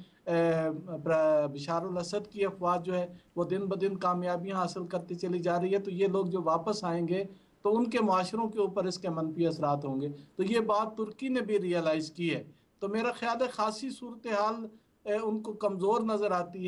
بشار الاسد کی افواج جو ہے وہ دن بدن کامیابیاں حاصل کرتی چلی جا رہی ہے, تو یہ لوگ جو واپس آئیں گے تو ان کے معاشروں کے اوپر اس کے منفی اثرات ہوں گے. تو یہ بات ترکی نے بھی ریئلائز کی ہے. تو میرا خیال ہے خاصی صورتحال ان کو کمزور نظر آتی ہے,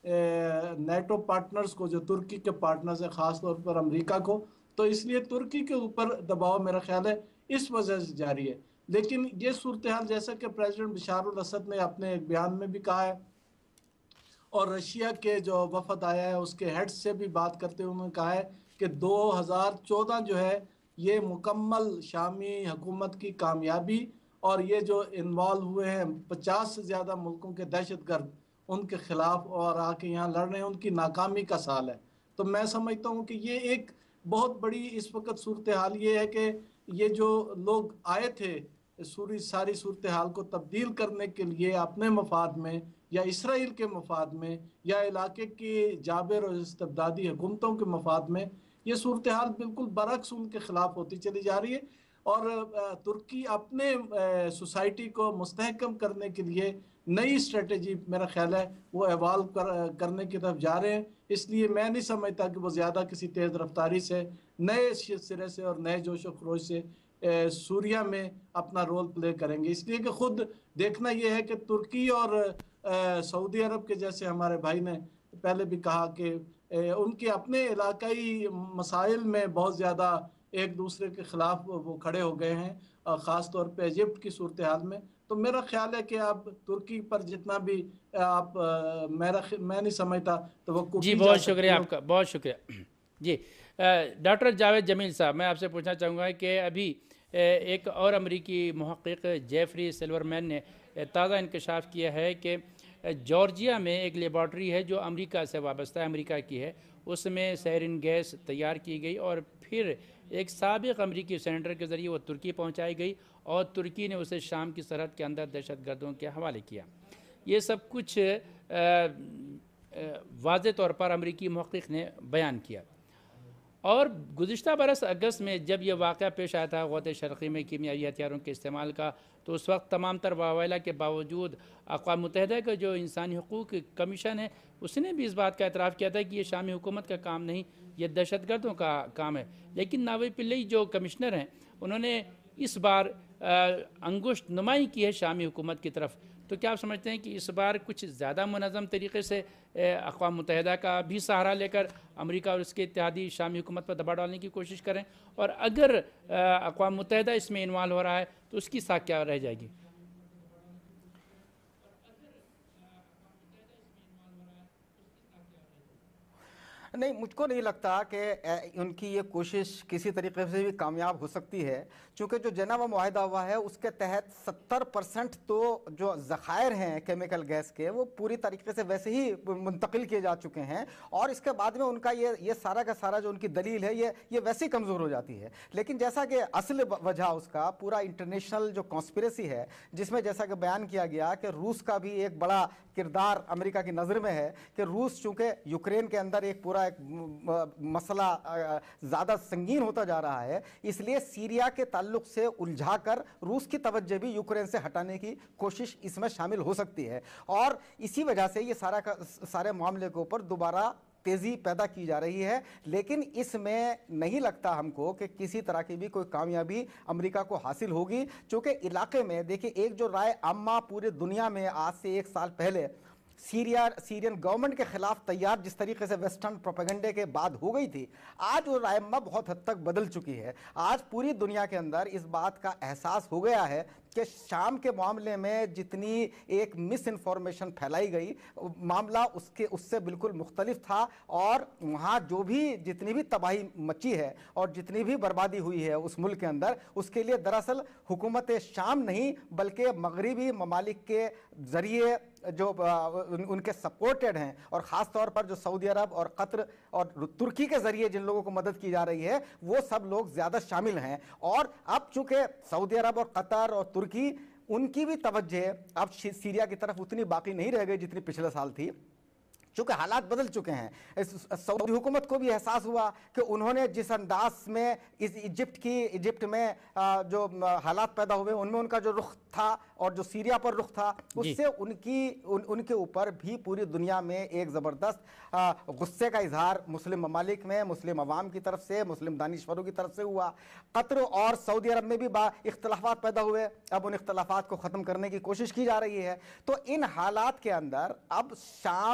نیٹو پارٹنرز کو، جو ترکی کے پارٹنرز ہیں، خاص طور پر امریکہ کو، تو اس لیے ترکی کے اوپر دباؤ میرا خیال ہے اس وجہ سے جاری ہے۔ لیکن یہ صورتحال جیسا کہ پریزیڈنٹ بشار الاسد نے اپنے ایک بیان میں بھی کہا ہے، اور رشیا کے جو وفد آیا ہے اس کے ہیڈ سے بھی بات کرتے ہوئے انہوں نے کہا ہے کہ دو ہزار چودہ جو ہے یہ مکمل شامی حکومت کی کامیابی، اور یہ جو انوالو ہوئے ہیں پچاس سے زیادہ ملکوں کے دہشت گرد ان کے خلاف اور آ کے یہاں لڑ رہے ہیں، ان کی ناکامی کا سال ہے۔ تو میں سمجھتا ہوں کہ یہ ایک بہت بڑی اس وقت صورتحال یہ ہے کہ یہ جو لوگ آئے تھے سوری ساری صورتحال کو تبدیل کرنے کے لیے اپنے مفاد میں یا اسرائیل کے مفاد میں یا علاقے کی جابر اور استبدادی حکومتوں کے مفاد میں، یہ صورتحال بالکل برعکس ان کے خلاف ہوتی چلی جا رہی ہے، اور ترکی اپنے سوسائٹی کو مستحکم کرنے کے لیے نئی اسٹریٹجی میرا خیال ہے وہ ایوالو کر کرنے کی طرف جا رہے ہیں۔ اس لیے میں نہیں سمجھتا کہ وہ زیادہ کسی تیز رفتاری سے نئے سرے سے اور نئے جوش و خروش سے سوریہ میں اپنا رول پلے کریں گے، اس لیے کہ خود دیکھنا یہ ہے کہ ترکی اور سعودی عرب کے جیسے ہمارے بھائی نے پہلے بھی کہا کہ ان کے اپنے علاقائی مسائل میں بہت زیادہ ایک دوسرے کے خلاف وہ کھڑے ہو گئے ہیں، خاص طور پہ ایجپٹ کی صورتحال میں۔ تو میرا خیال ہے کہ اب ترکی پر جتنا بھی آپ میرا میں نہیں سمجھتا تو وہ
جی بہت شکریہ آپ کا، بہت شکریہ۔ جی ڈاکٹر جاوید جمیل صاحب، میں آپ سے پوچھنا چاہوں گا کہ ابھی ایک اور امریکی محقق جیفری سلورمین نے تازہ انکشاف کیا ہے کہ جارجیا میں ایک لیبارٹری ہے جو امریکہ سے وابستہ ہے، امریکہ کی ہے، اس میں سیرین گیس تیار کی گئی اور پھر ایک سابق امریکی سینیٹر کے ذریعے وہ ترکی پہنچائی گئی اور ترکی نے اسے شام کی سرحد کے اندر دہشت گردوں کے حوالے کیا۔ یہ سب کچھ واضح طور پر امریکی محقق نے بیان کیا، اور گزشتہ برس اگست میں جب یہ واقعہ پیش آیا تھا غوطہ شرقی میں کیمیاوی ہتھیاروں کے استعمال کا، تو اس وقت تمام تر واویلا کے باوجود اقوام متحدہ کا جو انسانی حقوق کمیشن ہے اس نے بھی اس بات کا اعتراف کیا تھا کہ یہ شامی حکومت کا کام نہیں، یہ دہشت گردوں کا کام ہے۔ لیکن ناوی پلی جو کمشنر ہیں انہوں نے اس بار انگشت نمائی کی ہے شامی حکومت کی طرف، تو کیا آپ سمجھتے ہیں کہ اس بار کچھ زیادہ منظم طریقے سے اقوام متحدہ کا بھی سہارا لے کر امریکہ اور اس کے اتحادی شامی حکومت پر دباؤ ڈالنے کی کوشش کریں، اور اگر اقوام متحدہ اس میں انوالو ہو رہا ہے تو اس کی ساکھ کیا رہ جائے گی؟
نہیں، مجھ کو نہیں لگتا کہ ان کی یہ کوشش کسی طریقے سے بھی کامیاب ہو سکتی ہے، چونکہ جو جنیوا معاہدہ ہوا ہے اس کے تحت ستر پرسنٹ تو جو ذخائر ہیں کیمیکل گیس کے وہ پوری طریقے سے ویسے ہی منتقل کیے جا چکے ہیں، اور اس کے بعد میں ان کا یہ یہ سارا کا سارا جو ان کی دلیل ہے یہ یہ ویسے ہی کمزور ہو جاتی ہے۔ لیکن جیسا کہ اصل وجہ اس کا پورا انٹرنیشنل جو کانسپریسی ہے، جس میں جیسا کہ بیان کیا گیا کہ روس کا بھی ایک بڑا کردار امریکہ کی نظر میں ہے، کہ روس چونکہ یوکرین کے اندر ایک پورا ایک مسئلہ زیادہ سنگین ہوتا جا رہا ہے، اس لیے سیریا کے تعلق سے الجھا کر روس کی توجہ بھی یوکرین سے ہٹانے کی کوشش اس میں شامل ہو سکتی ہے، اور اسی وجہ سے یہ سارا کا سارے معاملے کے اوپر دوبارہ تیزی پیدا کی جا رہی ہے۔ لیکن اس میں نہیں لگتا ہم کو کہ کسی طرح کی بھی کوئی کامیابی امریکہ کو حاصل ہوگی، چونکہ علاقے میں دیکھیں ایک جو رائے عامہ پورے دنیا میں آج سے ایک سال پہلے سیریا سیرین گورنمنٹ کے خلاف تیار جس طریقے سے ویسٹرن پروپیگنڈے کے بعد ہو گئی تھی، آج وہ رائے عامہ بہت حد تک بدل چکی ہے۔ آج پوری دنیا کے اندر اس بات کا احساس ہو گیا ہے کہ شام کے معاملے میں جتنی ایک مس انفارمیشن پھیلائی گئی، معاملہ اس کے اس سے بالکل مختلف تھا، اور وہاں جو بھی جتنی بھی تباہی مچی ہے اور جتنی بھی بربادی ہوئی ہے اس ملک کے اندر، اس کے لیے دراصل حکومت شام نہیں بلکہ مغربی ممالک کے ذریعے جو ان کے سپورٹڈ ہیں، اور خاص طور پر جو سعودی عرب اور قطر اور ترکی کے ذریعے جن لوگوں کو مدد کی جا رہی ہے وہ سب لوگ زیادہ شامل ہیں۔ اور اب چونکہ سعودی عرب اور قطر اور ترکی ان کی بھی توجہ اب سیریا کی طرف اتنی باقی نہیں رہ گئی جتنی پچھلے سال تھی، چونکہ حالات بدل چکے ہیں۔ سعودی حکومت کو بھی احساس ہوا کہ انہوں نے جس انداز میں اس ایجپٹ کی ایجپٹ میں جو حالات پیدا ہوئے ان میں ان کا جو رخ تھا اور جو سیریا پر رخ تھا، اس سے ان کی ان, ان کے اوپر بھی پوری دنیا میں ایک زبردست غصے کا اظہار مسلم ممالک میں، مسلم عوام کی طرف سے، مسلم دانشوروں کی طرف سے ہوا۔ قطر اور سعودی عرب میں بھی با اختلافات پیدا ہوئے، اب ان اختلافات کو ختم کرنے کی کوشش کی جا رہی ہے۔ تو ان حالات کے اندر اب شام اس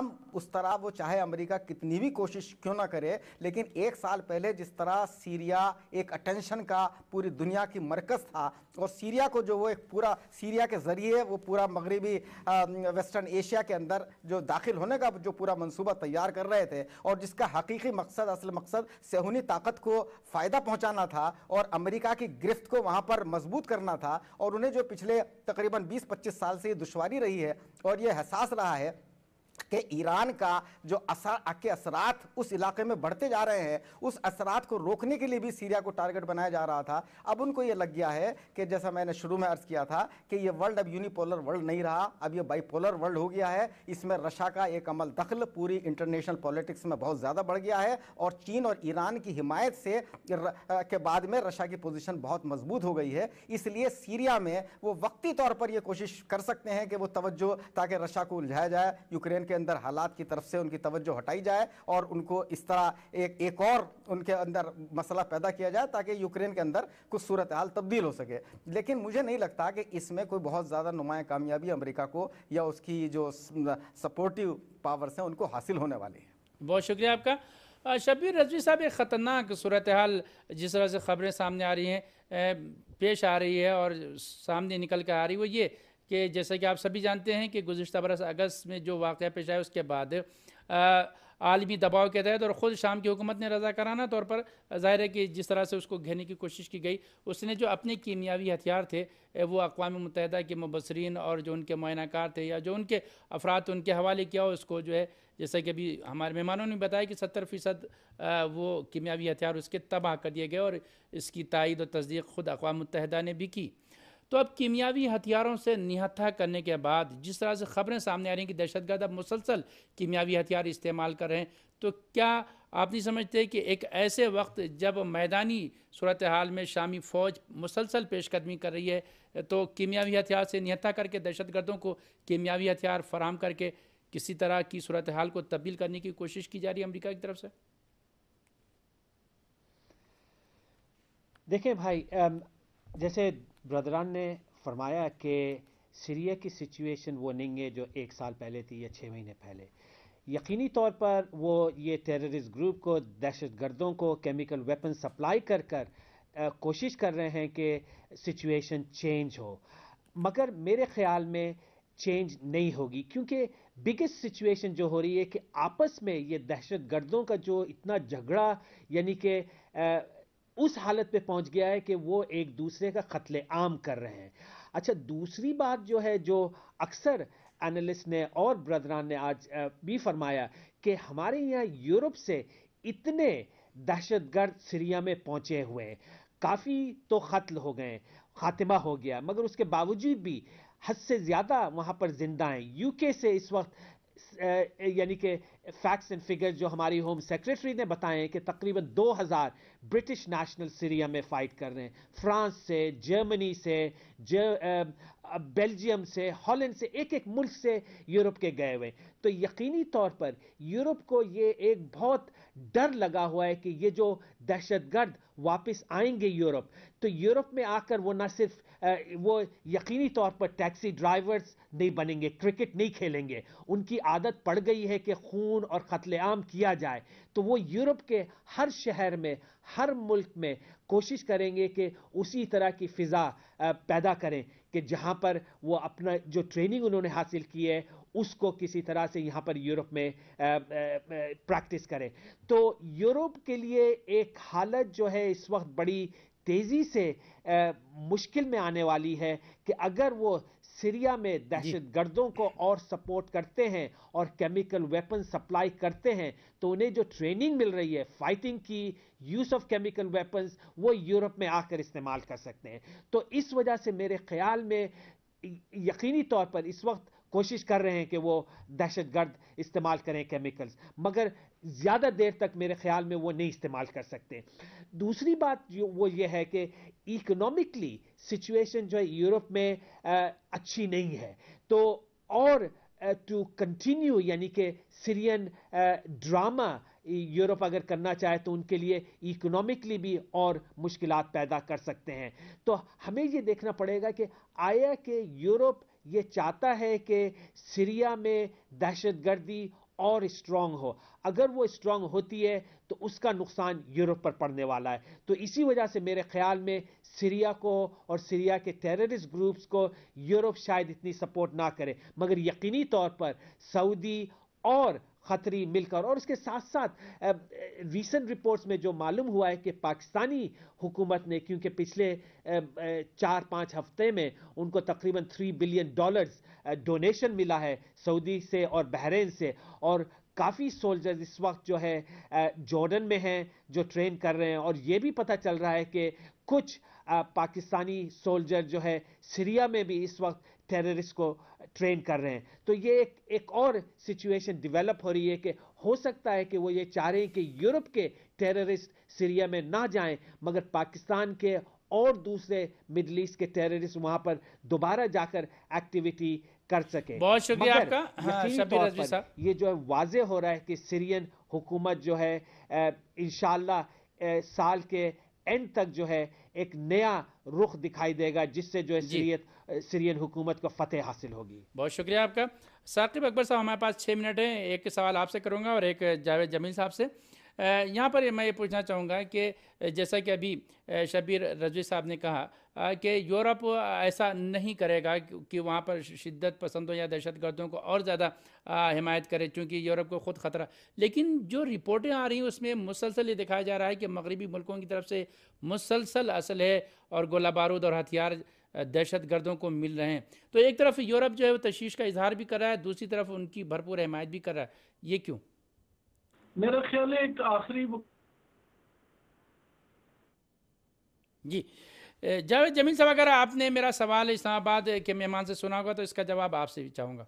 اس طرح وہ چاہے امریکہ کتنی بھی کوشش کیوں نہ کرے، لیکن ایک سال پہلے جس طرح سیریا ایک اٹینشن کا پوری دنیا کی مرکز تھا، اور سیریا کو جو وہ ایک پورا سیریا کے ذریعے وہ پورا مغربی ویسٹرن ایشیا کے اندر جو داخل ہونے کا جو پورا منصوبہ تیار کر رہے تھے، اور جس کا حقیقی مقصد اصل مقصد صہیونی طاقت کو فائدہ پہنچانا تھا اور امریکہ کی گرفت کو وہاں پر مضبوط کرنا تھا، اور انہیں جو پچھلے تقریباً بیس پچیس سال سے یہ دشواری رہی ہے اور یہ احساس رہا ہے کہ ایران کا جو اثر کے اثرات اس علاقے میں بڑھتے جا رہے ہیں، اس اثرات کو روکنے کے لیے بھی سیریا کو ٹارگٹ بنایا جا رہا تھا۔ اب ان کو یہ لگ گیا ہے کہ جیسا میں نے شروع میں عرض کیا تھا کہ یہ ورلڈ اب یونی پولر ورلڈ نہیں رہا، اب یہ بائی پولر ورلڈ ہو گیا ہے۔ اس میں رشیا کا ایک عمل دخل پوری انٹرنیشنل پولیٹکس میں بہت زیادہ بڑھ گیا ہے، اور چین اور ایران کی حمایت سے کے بعد میں رشیا کی پوزیشن بہت مضبوط ہو گئی ہے۔ اس لیے سیریا میں وہ وقتی طور پر یہ کوشش کر سکتے ہیں کہ وہ توجہ تاکہ رشیا کو الجھایا جائے، یوکرین کے اندر حالات کی طرف سے ان کی توجہ ہٹائی جائے اور ان کو اس طرح ایک ایک اور ان کے اندر مسئلہ پیدا کیا جائے تاکہ یوکرین کے اندر کچھ صورتحال تبدیل ہو سکے۔ لیکن مجھے نہیں لگتا کہ اس میں کوئی بہت زیادہ نمایاں کامیابی امریکہ کو یا اس کی جو سپورٹیو پاورز ہیں ان کو حاصل ہونے والی ہے۔
بہت شکریہ آپ کا۔ شبیر رضوی صاحب، ایک خطرناک صورتحال جس طرح سے خبریں سامنے آ رہی ہیں پیش آ رہی ہے اور سامنے نکل کر آ رہی ہے، وہ یہ کہ جیسا کہ آپ سبھی جانتے ہیں کہ گزشتہ برس اگست میں جو واقعہ پیش آیا اس کے بعد عالمی دباؤ کے تحت اور خود شام کی حکومت نے رضاکارانہ طور پر ظاہر ہے کہ جس طرح سے اس کو گھیرنے کی کوشش کی گئی، اس نے جو اپنے کیمیاوی ہتھیار تھے وہ اقوام متحدہ کے مبصرین اور جو ان کے معائنہ کار تھے یا جو ان کے افراد ان کے حوالے کیا، اس کو جو ہے جیسا کہ ابھی ہمارے مہمانوں نے بتایا کہ ستر فیصد وہ کیمیاوی ہتھیار اس کے تباہ کر دیے گئے، اور اس کی تائید و تصدیق خود اقوام متحدہ نے بھی کی۔ تو اب کیمیاوی ہتھیاروں سے نہتھا کرنے کے بعد جس طرح سے خبریں سامنے آ رہی ہیں کہ دہشت گرد اب مسلسل کیمیاوی ہتھیار استعمال کر رہے ہیں، تو کیا آپ نہیں سمجھتے کہ ایک ایسے وقت جب میدانی صورتحال میں شامی فوج مسلسل پیش قدمی کر رہی ہے تو کیمیاوی ہتھیار سے نہتھا کر کے دہشت گردوں کو کیمیاوی ہتھیار فراہم کر کے کسی طرح کی صورتحال کو تبدیل کرنے کی کوشش کی جا رہی ہے امریکہ کی طرف سے؟
دیکھیں بھائی، جیسے برادران نے فرمایا کہ سیریا کی سچویشن وہ نہیں ہے جو ایک سال پہلے تھی یا چھ مہینے پہلے۔ یقینی طور پر وہ یہ ٹیررسٹ گروپ کو، دہشت گردوں کو کیمیکل ویپن سپلائی کر کر کوشش کر رہے ہیں کہ سچویشن چینج ہو، مگر میرے خیال میں چینج نہیں ہوگی، کیونکہ بگیسٹ سچویشن جو ہو رہی ہے کہ آپس میں یہ دہشت گردوں کا جو اتنا جھگڑا یعنی کہ اس حالت پہ پہنچ گیا ہے کہ وہ ایک دوسرے کا قتل عام کر رہے ہیں۔ اچھا، دوسری بات جو ہے جو اکثر اینالسٹ نے اور برادران نے آج بھی فرمایا کہ ہمارے یہاں یورپ سے اتنے دہشت گرد سیریا میں پہنچے ہوئے ہیں، کافی تو قتل ہو گئے، خاتمہ ہو گیا، مگر اس کے باوجود بھی حد سے زیادہ وہاں پر زندہ ہیں۔ یو کے سے اس وقت یعنی کہ فیکٹس اینڈ فگر جو ہماری ہوم سیکریٹری نے بتائے ہیں کہ تقریباً دو ہزار برٹش نیشنل سیریا میں فائٹ کر رہے ہیں، فرانس سے، جرمنی سے، بیلجیم سے، ہالینڈ سے، ایک ایک ملک سے یورپ کے گئے ہوئے۔ تو یقینی طور پر یورپ کو یہ ایک بہت ڈر لگا ہوا ہے کہ یہ جو دہشت گرد واپس آئیں گے یورپ، تو یورپ میں آ کر وہ نہ صرف وہ یقینی طور پر ٹیکسی ڈرائیورز نہیں بنیں گے، کرکٹ نہیں کھیلیں گے، ان کی عادت پڑ گئی ہے کہ خون اور قتل عام کیا جائے، تو وہ یورپ کے ہر شہر میں، ہر ملک میں کوشش کریں گے کہ اسی طرح کی فضا پیدا کریں کہ جہاں پر وہ اپنا جو ٹریننگ انہوں نے حاصل کی ہے اس کو کسی طرح سے یہاں پر یورپ میں پریکٹس کریں۔ تو یورپ کے لیے ایک حالت جو ہے اس وقت بڑی تیزی سے مشکل میں آنے والی ہے کہ اگر وہ سیریا میں دہشت گردوں کو اور سپورٹ کرتے ہیں اور کیمیکل ویپن سپلائی کرتے ہیں تو انہیں جو ٹریننگ مل رہی ہے فائٹنگ کی، یوز آف کیمیکل ویپنز، وہ یورپ میں آ کر استعمال کر سکتے ہیں۔ تو اس وجہ سے میرے خیال میں یقینی طور پر اس وقت کوشش کر رہے ہیں کہ وہ دہشت گرد استعمال کریں کیمیکلز، مگر زیادہ دیر تک میرے خیال میں وہ نہیں استعمال کر سکتے۔ دوسری بات جو وہ یہ ہے کہ اکنامکلی سچویشن جو ہے یورپ میں اچھی نہیں ہے، تو اور ٹو کنٹینیو یعنی کہ سیرین ڈرامہ یورپ اگر کرنا چاہے تو ان کے لیے اکنامکلی بھی اور مشکلات پیدا کر سکتے ہیں۔ تو ہمیں یہ دیکھنا پڑے گا کہ آیا کہ یورپ یہ چاہتا ہے کہ سیریا میں دہشت گردی اور اسٹرانگ ہو. اگر وہ اسٹرانگ ہوتی ہے تو اس کا نقصان یورپ پر پڑنے والا ہے. تو اسی وجہ سے میرے خیال میں سیریا کو اور سیریا کے ٹیررسٹ گروپس کو یورپ شاید اتنی سپورٹ نہ کرے, مگر یقینی طور پر سعودی اور قطری مل کر, اور اس کے ساتھ ساتھ ریسنٹ رپورٹس میں جو معلوم ہوا ہے کہ پاکستانی حکومت نے, کیونکہ پچھلے چار پانچ ہفتے میں ان کو تقریباً تھری بلین ڈالرز ڈونیشن ملا ہے سعودی سے اور بحرین سے, اور کافی سولجرز اس وقت جو ہے جارڈن میں ہیں جو ٹرین کر رہے ہیں, اور یہ بھی پتہ چل رہا ہے کہ کچھ پاکستانی سولجر جو ہے سیریا میں بھی اس وقت ٹیررسٹ کو ٹرین کر رہے ہیں. تو یہ ایک ایک اور سچویشن ڈیولپ ہو رہی ہے کہ ہو سکتا ہے کہ وہ یہ چاہ رہے ہیں کہ یورپ کے ٹیررسٹ سیریا میں نہ جائیں, مگر پاکستان کے اور دوسرے مڈل ایسٹ کے ٹیررسٹ وہاں پر دوبارہ جا کر ایکٹیویٹی کر سکے.
بہت شکریہ آپ کا.
ہاں شبیر رضوی صاحب, یہ جو ہے واضح ہو رہا ہے کہ سیرین حکومت جو ہے انشاءاللہ سال کے اینڈ تک جو ہے ایک نیا رخ دکھائی دے گا, جس سے جو ہے سیریت سیرین حکومت کو فتح حاصل ہوگی.
بہت شکریہ آپ کا. ثاقب اکبر صاحب, ہمارے پاس چھ منٹ ہیں, ایک سوال آپ سے کروں گا اور ایک جاوید جمیل صاحب سے. یہاں پر میں یہ پوچھنا چاہوں گا کہ جیسا کہ ابھی شبیر رضوی صاحب نے کہا کہ یورپ ایسا نہیں کرے گا کہ وہاں پر شدت پسندوں یا دہشت گردوں کو اور زیادہ حمایت کرے, چونکہ یورپ کو خود خطرہ. لیکن جو رپورٹیں آ رہی ہیں اس میں مسلسل یہ دکھایا جا رہا ہے کہ مغربی ملکوں کی طرف سے مسلسل اسلحے اور گولہ بارود اور ہتھیار دہشت گردوں کو مل رہے ہیں. تو ایک طرف یورپ جو ہے وہ تشویش کا اظہار بھی کر رہا ہے, دوسری طرف ان کی بھرپور حمایت بھی کر رہا ہے. یہ کیوں؟
میرا خیال ہے ایک آخری
جی جاوید جمیل صاحب, اگر آپ نے میرا سوال اسلام آباد کے مہمان سے سنا ہوگا تو اس کا جواب آپ سے بھی چاہوں گا.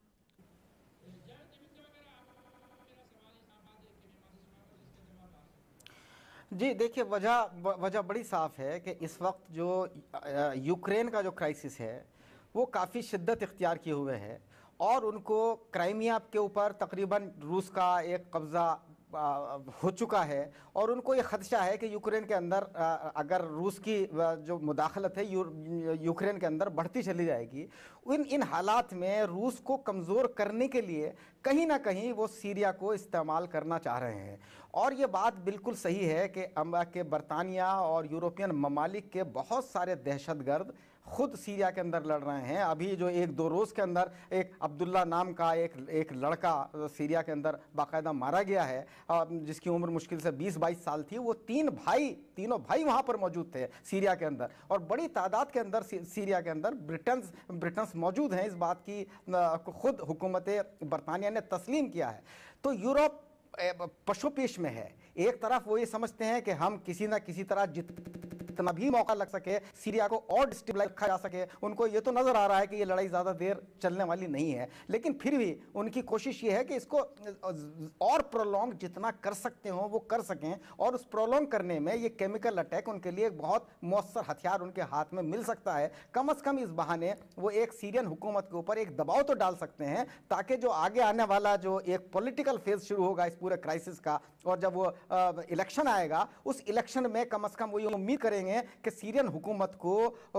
جی دیکھیے, وجہ وجہ بڑی صاف ہے کہ اس وقت جو یوکرین کا جو کرائسس ہے وہ کافی شدت اختیار کیے ہوئے ہے, اور ان کو کرائمیا کے اوپر تقریباً روس کا ایک قبضہ ہو چکا ہے, اور ان کو یہ خدشہ ہے کہ یوکرین کے اندر اگر روس کی جو مداخلت ہے یوکرین کے اندر بڑھتی چلی جائے گی, ان ان حالات میں روس کو کمزور کرنے کے لیے کہیں نہ کہیں وہ سیریا کو استعمال کرنا چاہ رہے ہیں. اور یہ بات بالکل صحیح ہے کہ کہ برطانیہ اور یورپین ممالک کے بہت سارے دہشت گرد خود سیریا کے اندر لڑ رہے ہیں. ابھی جو ایک دو روز کے اندر ایک عبداللہ نام کا ایک ایک لڑکا سیریا کے اندر باقاعدہ مارا گیا ہے, جس کی عمر مشکل سے بیس بائیس سال تھی. وہ تین بھائی تینوں بھائی وہاں پر موجود تھے سیریا کے اندر, اور بڑی تعداد کے اندر سیریا کے اندر برٹنز برٹنز موجود ہیں. اس بات کی خود حکومت برطانیہ نے تسلیم کیا ہے. تو یورپ پشو پیش میں ہے. ایک طرف وہ یہ سمجھتے ہیں کہ ہم کسی نہ کسی طرح جتنا بھی موقع لگ سکے سیریا کو اور ڈسٹیبلائز رکھا جا سکے. ان کو یہ تو نظر آ رہا ہے کہ یہ لڑائی زیادہ دیر چلنے والی نہیں ہے, لیکن پھر بھی ان کی کوشش یہ ہے کہ اس کو اور پرولونگ جتنا کر سکتے ہوں وہ کر سکیں, اور اس پرولونگ کرنے میں یہ کیمیکل اٹیک ان کے لیے ایک بہت مؤثر ہتھیار ان کے ہاتھ میں مل سکتا ہے. کم از کم اس بہانے وہ ایک سیرین حکومت کے اوپر ایک دباؤ تو ڈال سکتے ہیں, تاکہ جو آگے آنے والا جو ایک پولیٹیکل فیز شروع ہوگا اس پورے کرائسس کا, اور جب وہ الیکشن آئے گا اس الیکشن میں کم از کم وہ یہ امید کریں گے کہ سیرین حکومت کو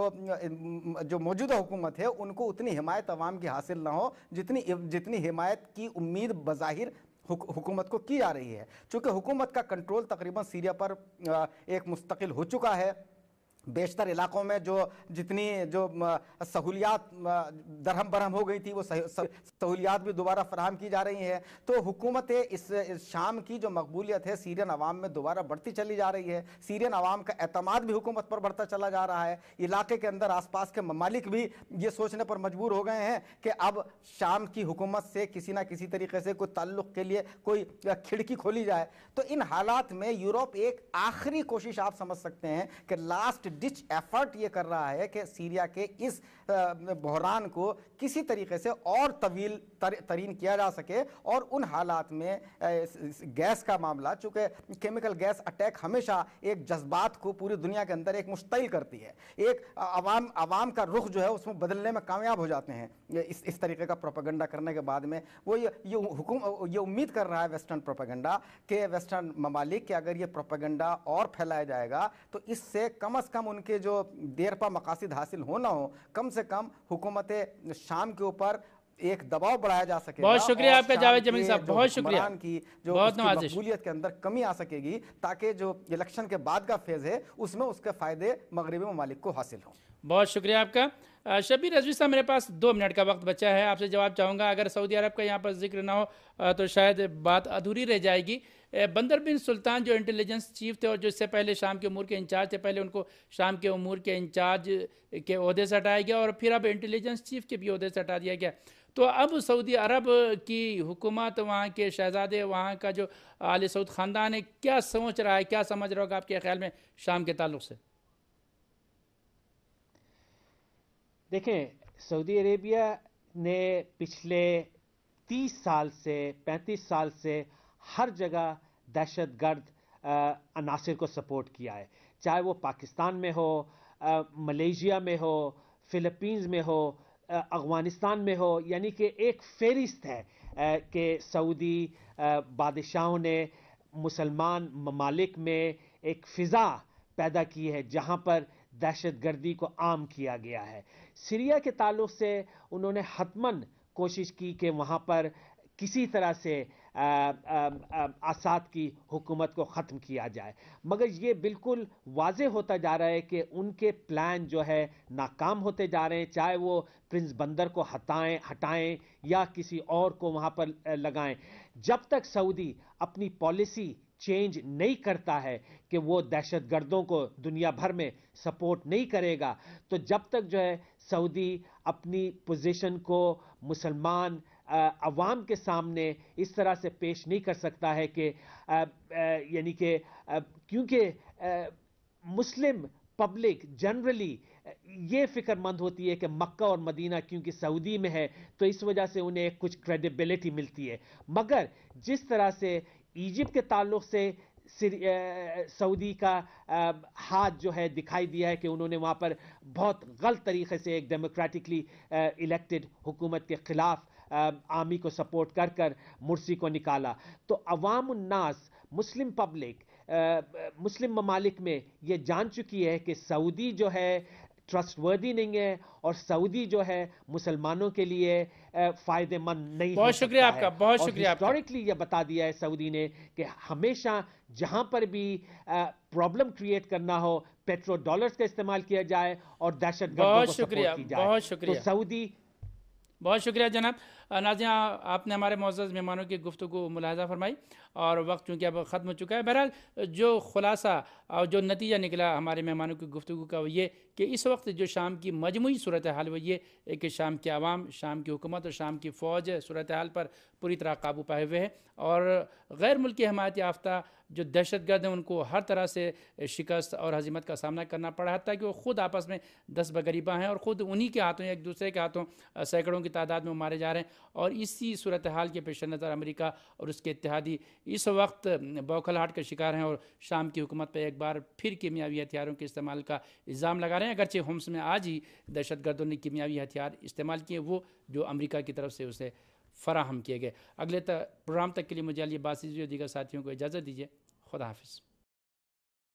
جو موجودہ حکومت ہے ان کو اتنی حمایت عوام کی حاصل نہ ہو جتنی جتنی حمایت کی امید بظاہر حکومت کو کی جا رہی ہے. چونکہ حکومت کا کنٹرول تقریباً سیریا پر ایک مستقل ہو چکا ہے. بیشتر علاقوں میں جو جتنی جو سہولیات درہم برہم ہو گئی تھی وہ سہولیات بھی دوبارہ فراہم کی جا رہی ہیں. تو حکومت اس شام کی جو مقبولیت ہے سیرین عوام میں دوبارہ بڑھتی چلی جا رہی ہے. سیرین عوام کا اعتماد بھی حکومت پر بڑھتا چلا جا رہا ہے. علاقے کے اندر آس پاس کے ممالک بھی یہ سوچنے پر مجبور ہو گئے ہیں کہ اب شام کی حکومت سے کسی نہ کسی طریقے سے کوئی تعلق کے لیے کوئی کھڑکی کھولی جائے. تو ان حالات میں یورپ ایک آخری کوشش آپ سمجھ سکتے ہیں کہ لاسٹ ڈچ ایفرٹ یہ کر رہا ہے کہ سیریا کے اس بحران کو کسی طریقے سے اور طویل ترین کیا جا سکے. اور ان حالات میں گیس کا معاملہ, چونکہ کیمیکل گیس اٹیک ہمیشہ ایک جذبات کو پوری دنیا کے اندر ایک مشتعل کرتی ہے, ایک عوام عوام کا رخ جو ہے اس میں بدلنے میں کامیاب ہو جاتے ہیں اس اس طریقے کا پروپیگنڈا کرنے کے بعد میں. وہ یہ حکومت یہ امید کر رہا ہے ویسٹرن پروپیگنڈا کہ ویسٹرن ممالک کہ اگر یہ پروپیگنڈا اور پھیلایا جائے گا تو اس سے کم از کم ان کے جو دیر پا مقاصد حاصل ہونا ہو, کم سے کم حکومت شام کے اوپر ایک دباؤ بڑھایا جا سکے گا،
بہت شکریہ
اور
آپ کا
شام
جاوید جمیل
کے
صاحب،
جو
بہت شکریہ،
حکمران کی جو
بہت
اس کی
نوازش۔
مقبولیت کے اندر کمی آ سکے گی، تاکہ جو الیکشن کے بعد کا فیز ہے اس میں اس کے فائدے مغربی ممالک کو حاصل ہوں۔
بہت شکریہ آپ کا۔ شبیر رضوی صاحب، میرے پاس دو منٹ کا وقت بچا ہے، آپ سے جواب چاہوں گا۔ اگر سعودی عرب کا یہاں پر ذکر نہ ہو تو شاید بات ادھوری رہ جائے گی۔ بندر بن سلطان جو انٹیلیجنس چیف تھے اور جو اس سے پہلے شام کے امور کے انچارج تھے، پہلے ان کو شام کے امور کے انچارج کے عہدے سے ہٹایا گیا اور پھر اب انٹیلیجنس چیف کے بھی عہدے سے ہٹا دیا گیا۔ تو اب سعودی عرب کی حکومت، وہاں کے شہزادے، وہاں کا جو آل سعود خاندان ہے، کیا سوچ رہا ہے، کیا سمجھ رہا ہوگا آپ کے خیال میں شام کے تعلق سے؟
دیکھیں، سعودی عربیہ نے پچھلے تیس سال سے پینتیس سال سے ہر جگہ دہشت گرد عناصر کو سپورٹ کیا ہے، چاہے وہ پاکستان میں ہو، ملیشیا میں ہو، فلپینز میں ہو، افغانستان میں ہو، یعنی کہ ایک فہرست ہے کہ سعودی بادشاہوں نے مسلمان ممالک میں ایک فضا پیدا کی ہے جہاں پر دہشت گردی کو عام کیا گیا ہے۔ سیریا کے تعلق سے انہوں نے حتماً کوشش کی کہ وہاں پر کسی طرح سے اسد کی حکومت کو ختم کیا جائے، مگر یہ بالکل واضح ہوتا جا رہا ہے کہ ان کے پلان جو ہے ناکام ہوتے جا رہے ہیں، چاہے وہ پرنس بندر کو ہٹائیں ہٹائیں یا کسی اور کو وہاں پر لگائیں۔ جب تک سعودی اپنی پالیسی چینج نہیں کرتا ہے کہ وہ دہشت گردوں کو دنیا بھر میں سپورٹ نہیں کرے گا، تو جب تک جو ہے سعودی اپنی پوزیشن کو مسلمان عوام کے سامنے اس طرح سے پیش نہیں کر سکتا ہے کہ یعنی کہ کیونکہ مسلم پبلک جنرلی یہ فکر مند ہوتی ہے کہ مکہ اور مدینہ کیونکہ سعودی میں ہے تو اس وجہ سے انہیں کچھ کریڈیبلٹی ملتی ہے، مگر جس طرح سے ایجپٹ کے تعلق سے سعودی کا ہاتھ جو ہے دکھائی دیا ہے کہ انہوں نے وہاں پر بہت غلط طریقے سے ایک ڈیموکریٹکلی الیکٹڈ حکومت کے خلاف آرمی کو سپورٹ کر کر مرسی کو نکالا، تو عوام الناس، مسلم پبلک مسلم ممالک میں یہ جان چکی ہے کہ سعودی جو ہے ٹرسٹ وردی نہیں ہے اور سعودی جو ہے مسلمانوں کے لیے فائدہ مند نہیں ہو سکتا ہے۔
بہت شکریہ آپ کا، بہت شکریہ آپ کا۔
اور ہسٹوریکلی یہ بتا دیا ہے سعودی نے کہ ہمیشہ جہاں پر بھی پرابلم کریٹ کرنا ہو، پیٹرو ڈالرز کا استعمال کیا جائے اور دہشت گردوں کو سپورٹ کی جائے۔
بہت شکریہ،
تو سعودی
بہت شکریہ جناب۔ ناظرین، آپ نے ہمارے معزز مہمانوں کی گفتگو ملاحظہ فرمائی اور وقت چونکہ اب ختم ہو چکا ہے۔ بہرحال جو خلاصہ اور جو نتیجہ نکلا ہمارے مہمانوں کی گفتگو کا وہ یہ کہ اس وقت جو شام کی مجموعی صورتحال وہ یہ ہے کہ شام کے عوام، شام کی حکومت اور شام کی فوج صورتحال پر پوری طرح قابو پائے ہوئے ہیں، اور غیر ملکی حمایت یافتہ جو دہشت گرد ہیں ان کو ہر طرح سے شکست اور ہزیمت کا سامنا کرنا پڑا، حتیٰ کہ وہ خود آپس میں دست بگریباں ہیں اور خود انہی کے ہاتھوں ایک دوسرے کے ہاتھوں سینکڑوں کی تعداد میں مارے جا رہے ہیں۔ اور اسی صورتحال کے پیش نظر امریکہ اور اس کے اتحادی اس وقت بوکھلاہٹ کا شکار ہیں اور شام کی حکومت پہ ایک بار پھر کیمیاوی ہتھیاروں کے استعمال کا الزام لگا رہے ہیں، اگرچہ ہومس میں آج ہی دہشت گردوں نے کیمیاوی ہتھیار استعمال کیے، وہ جو امریکہ کی طرف سے اسے فراہم کیے گئے۔ اگلے پروگرام تک کے لیے مجھے علی عباسی اور دیگر ساتھیوں کو اجازت دیجیے۔ خدا حافظ۔